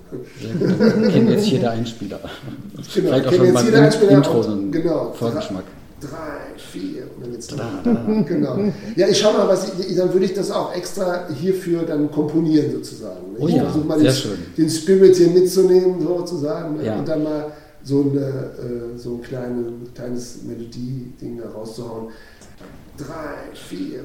Kennt jetzt hier der Einspieler. Genau, vielleicht auch schon beim Intro so einen Vorgeschmack. 3, 4 und dann geht's da. Genau. Ja, ich schau mal, dann würde ich das auch extra hierfür dann komponieren sozusagen. Oh ja, versuche mal den Spirit hier mitzunehmen sozusagen ja. Und dann mal so ein kleines Melodie-Ding da rauszuhauen. 3, 4.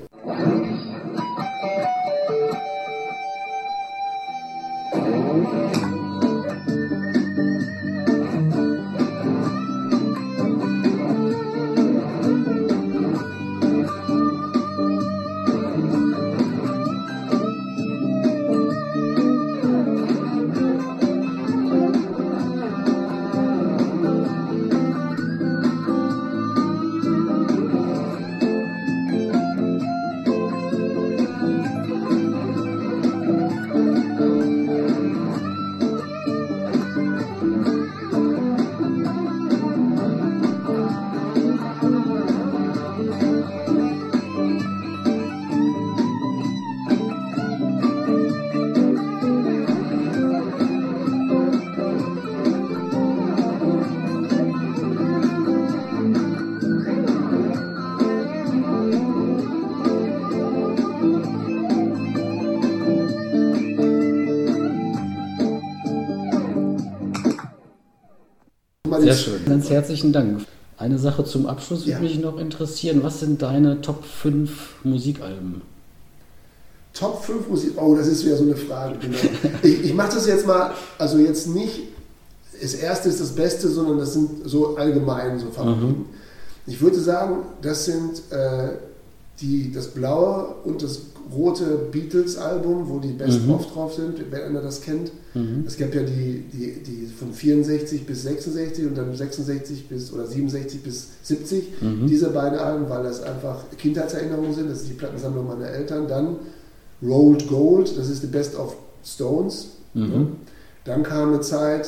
Sehr schön. Ganz herzlichen Dank. Eine Sache zum Abschluss würde mich noch interessieren. Was sind deine Top 5 Musikalben? Top 5 Musik? Oh, das ist wieder so eine Frage. Genau. Ich mache das jetzt mal, also jetzt nicht, das erste ist das Beste, sondern das sind so allgemein so Favoriten. Ich würde sagen, das sind das blaue und das rote Beatles-Album, wo die Best-of drauf sind, wer einer das kennt. Es gab ja die von 64 bis 66 und dann 66 bis oder 67 bis 70. Diese beiden Alben, weil das einfach Kindheitserinnerungen sind. Das ist die Plattensammlung meiner Eltern. Dann Rolled Gold, das ist die Best of Stones. Dann kam eine Zeit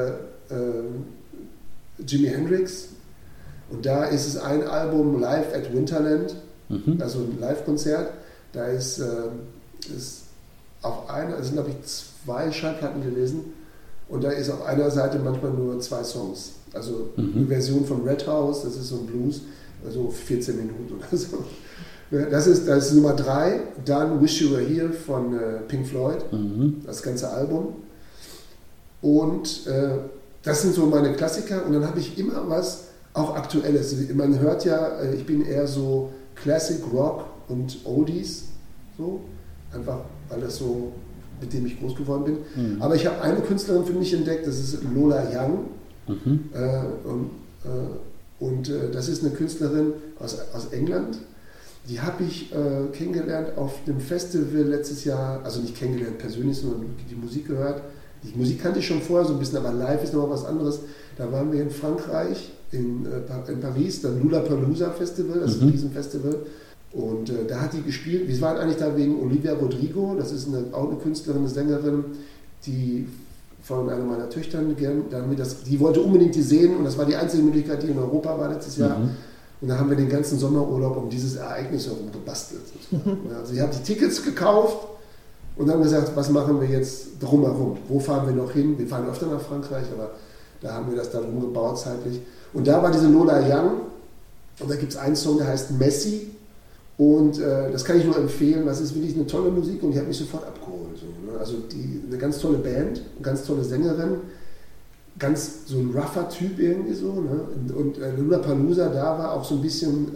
Jimi Hendrix. Und da ist es ein Album Live at Winterland, also ein Live-Konzert. Da ist auf einer, es sind glaube ich 2 Schallplatten gewesen und da ist auf einer Seite manchmal nur 2 Songs. Also eine Version von Red House, das ist so ein Blues, also 14 Minuten oder so. Das ist Nummer 3. Dann Wish You Were Here von Pink Floyd, das ganze Album. Und das sind so meine Klassiker und dann habe ich immer was auch Aktuelles. Man hört ja, ich bin eher so Classic Rock und Oldies, so, einfach weil das so, mit dem ich groß geworden bin. Aber ich habe eine Künstlerin für mich entdeckt, das ist Lola Young. Das ist eine Künstlerin aus England. Die habe ich kennengelernt auf dem Festival letztes Jahr, also nicht kennengelernt persönlich, sondern die Musik gehört. Die Musik kannte ich schon vorher so ein bisschen, aber live ist noch was anderes. Da waren wir in Frankreich, in Paris, das Lollapalooza Festival, das ist ein Riesenfestival. Und da hat die gespielt. Wir waren eigentlich da wegen Olivia Rodrigo, das ist auch eine Künstlerin, eine Sängerin, die von einer meiner Töchtern, die wollte unbedingt die sehen und das war die einzige Möglichkeit, die in Europa war letztes Jahr. Und da haben wir den ganzen Sommerurlaub um dieses Ereignis herum gebastelt. Also ich habe die Tickets gekauft und dann gesagt, was machen wir jetzt drumherum? Wo fahren wir noch hin? Wir fahren öfter nach Frankreich, aber da haben wir das dann umgebaut zeitlich. Und da war diese Lola Young und da gibt es einen Song, der heißt Messi. Und das kann ich nur empfehlen, das ist wirklich eine tolle Musik und die hat mich sofort abgeholt. So, ne? Also eine ganz tolle Band, eine ganz tolle Sängerin, ganz so ein rougher Typ irgendwie so. Ne? Und Lollapalooza, da war auch so ein bisschen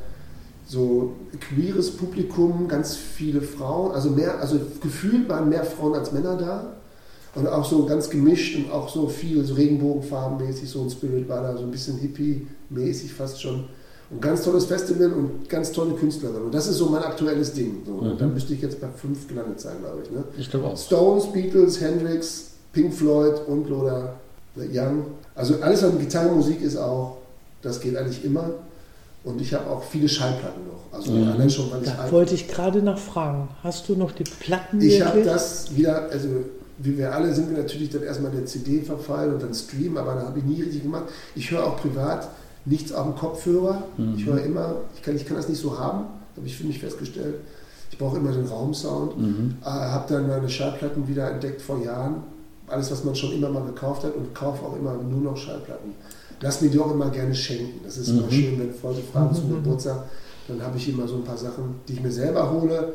so queeres Publikum, ganz viele Frauen, also gefühlt waren mehr Frauen als Männer da. Und auch so ganz gemischt und auch so viel so regenbogenfarbenmäßig, so ein Spirit war da, so ein bisschen hippie-mäßig fast schon. Ein ganz tolles Festival und ganz tolle Künstlerin. Und das ist so mein aktuelles Ding. So, und dann müsste ich jetzt bei 5 gelandet sein, glaube ich. Ne? Ich glaube auch. Stones, Beatles, Hendrix, Pink Floyd und Lola Young. Also alles an Gitarrenmusik ist auch, das geht eigentlich immer. Und ich habe auch viele Schallplatten noch. Also allein schon, weil da wollte ich gerade nachfragen. Hast du noch die Platten? Ich habe das wieder, also wie wir alle sind wir natürlich dann erstmal der CD verfallen und dann Stream, aber da habe ich nie richtig gemacht. Ich höre auch privat nichts auf dem Kopfhörer. Ich höre immer, ich kann das nicht so haben, habe ich für mich festgestellt. Ich brauche immer den Raumsound. Habe dann meine Schallplatten wieder entdeckt vor Jahren. Alles, was man schon immer mal gekauft hat und kaufe auch immer nur noch Schallplatten. Lass mir die auch immer gerne schenken. Das ist immer schön, wenn Freunde fragen zum Geburtstag. Dann habe ich immer so ein paar Sachen, die ich mir selber hole.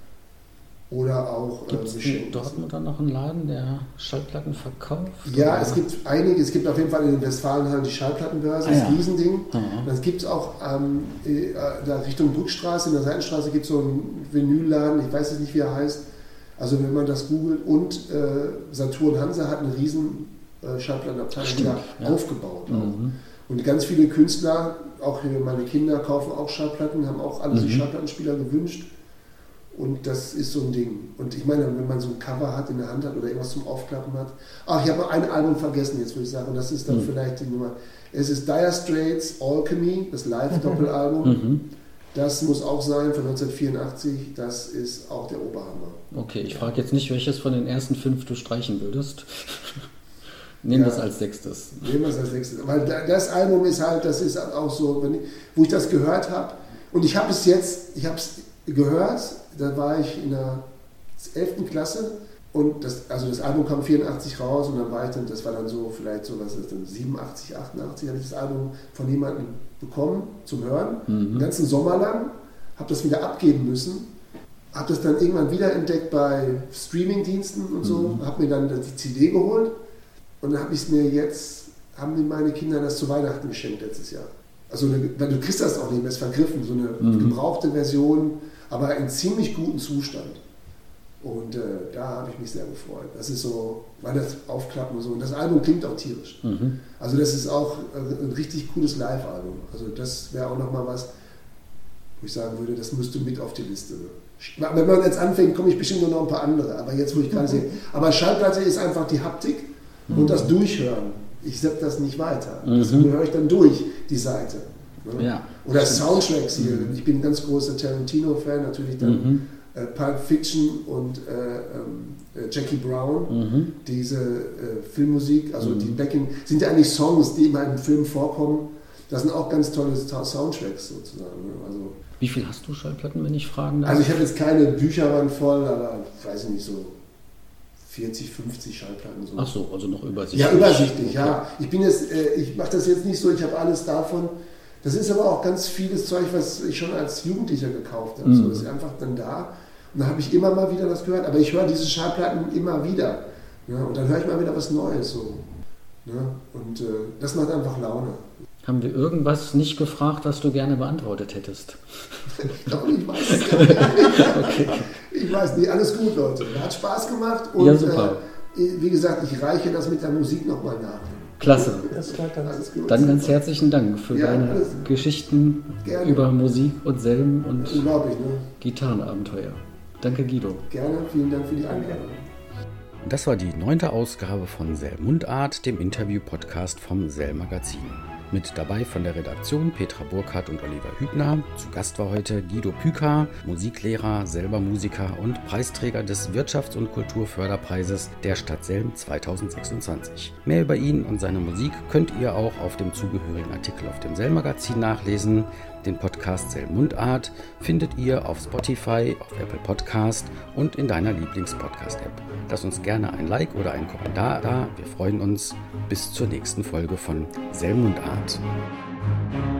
Oder auch Gibt es in Dortmund dann noch einen Laden, der Schallplatten verkauft? Ja, oder? Es gibt einige. Es gibt auf jeden Fall in den Westfalenhallen die Schallplattenbörse, das Riesending. Dann gibt es auch da Richtung Brückstraße, in der Seitenstraße gibt es so einen Vinylladen, ich weiß jetzt nicht, wie er heißt. Also wenn man das googelt. Und Saturn Hansa hat eine riesen Schallplattenabteilung aufgebaut. Auch. Und ganz viele Künstler, auch meine Kinder, kaufen auch Schallplatten, haben auch alle sich Schallplattenspieler gewünscht. Und das ist so ein Ding. Und ich meine, wenn man so ein Cover hat in der Hand hat oder irgendwas zum Aufklappen hat. Ach, ich habe noch ein Album vergessen jetzt, würde ich sagen. Und das ist dann vielleicht die Nummer. Es ist Dire Straits Alchemy, das Live-Doppelalbum. Das muss auch sein von 1984. Das ist auch der Oberhammer. Okay, ich frage jetzt nicht, welches von den ersten 5 du streichen würdest. Nehmen das als 6. Nehmen wir es als 6. Weil das Album ist halt, das ist auch so, wo ich das gehört habe. Und ich habe es gehört, da war ich in der 11. Klasse und das Album kam 84 raus und dann war ich dann, das war dann so vielleicht so, was ist dann, 87, 88, habe ich das Album von jemandem bekommen zum Hören, den ganzen Sommer lang, habe das wieder abgeben müssen, habe das dann irgendwann wiederentdeckt bei Streamingdiensten und so, habe mir dann die CD geholt und dann habe ich es mir jetzt, haben mir meine Kinder das zu Weihnachten geschenkt letztes Jahr. Also weil du kriegst das auch nicht mehr, ist vergriffen, so eine gebrauchte Version, aber in ziemlich gutem Zustand. Und da habe ich mich sehr gefreut. Das ist so, weil das Aufklappen und so. Und das Album klingt auch tierisch. Also das ist auch ein richtig cooles Live-Album. Also das wäre auch nochmal was, wo ich sagen würde, das müsste mit auf die Liste. Wenn man jetzt anfängt, komme ich bestimmt noch ein paar andere. Aber jetzt, wo ich gerade sehe. Aber Schallplatte ist einfach die Haptik und das Durchhören. Ich sepp das nicht weiter. Das höre ich dann durch, die Seite. Ne? Ja, oder Soundtracks hier. Ich bin ein ganz großer Tarantino-Fan, natürlich dann Pulp Fiction und Jackie Brown. Diese Filmmusik, also die Backing, sind ja eigentlich Songs, die immer im Film vorkommen. Das sind auch ganz tolle Soundtracks sozusagen. Ne? Also, wie viel hast du Schallplatten, wenn ich fragen darf? Also ich habe jetzt keine Bücherwand voll, aber ich weiß nicht, so 40, 50 Schallplatten. So. Ach so, also noch übersichtlich. Ja, übersichtlich, ja. Ich mache das jetzt nicht so, ich habe alles davon. Das ist aber auch ganz vieles Zeug, was ich schon als Jugendlicher gekauft habe. So, das ist einfach dann da. Und da habe ich immer mal wieder was gehört. Aber ich höre diese Schallplatten immer wieder. Ja, und dann höre ich mal wieder was Neues. So. Ja, und das macht einfach Laune. Haben wir irgendwas nicht gefragt, was du gerne beantwortet hättest? Ich glaube, ich weiß es gar nicht. Okay. Ich weiß nicht, alles gut, Leute. Hat Spaß gemacht und ja, super. Wie gesagt, ich reiche das mit der Musik nochmal nach. Klasse. Das war ganz gut. Dann ganz herzlichen Dank für deine Geschichten über Musik und Selm und Gitarrenabenteuer. Danke, Guido. Gerne, vielen Dank für die Einladung. Das war die 9. Ausgabe von Selm Mundart, dem Interview-Podcast vom Selm Magazin. Mit dabei von der Redaktion Petra Burkhardt und Oliver Hübner. Zu Gast war heute Guido Püker, Musiklehrer, selber Musiker und Preisträger des Wirtschafts- und Kulturförderpreises der Stadt Selm 2026. Mehr über ihn und seine Musik könnt ihr auch auf dem zugehörigen Artikel auf dem Selm Magazin nachlesen. Den Podcast Selm Mundart findet ihr auf Spotify, auf Apple Podcast und in deiner Lieblings-Podcast-App. Lass uns gerne ein Like oder einen Kommentar da. Wir freuen uns. Bis zur nächsten Folge von Selm Mundart.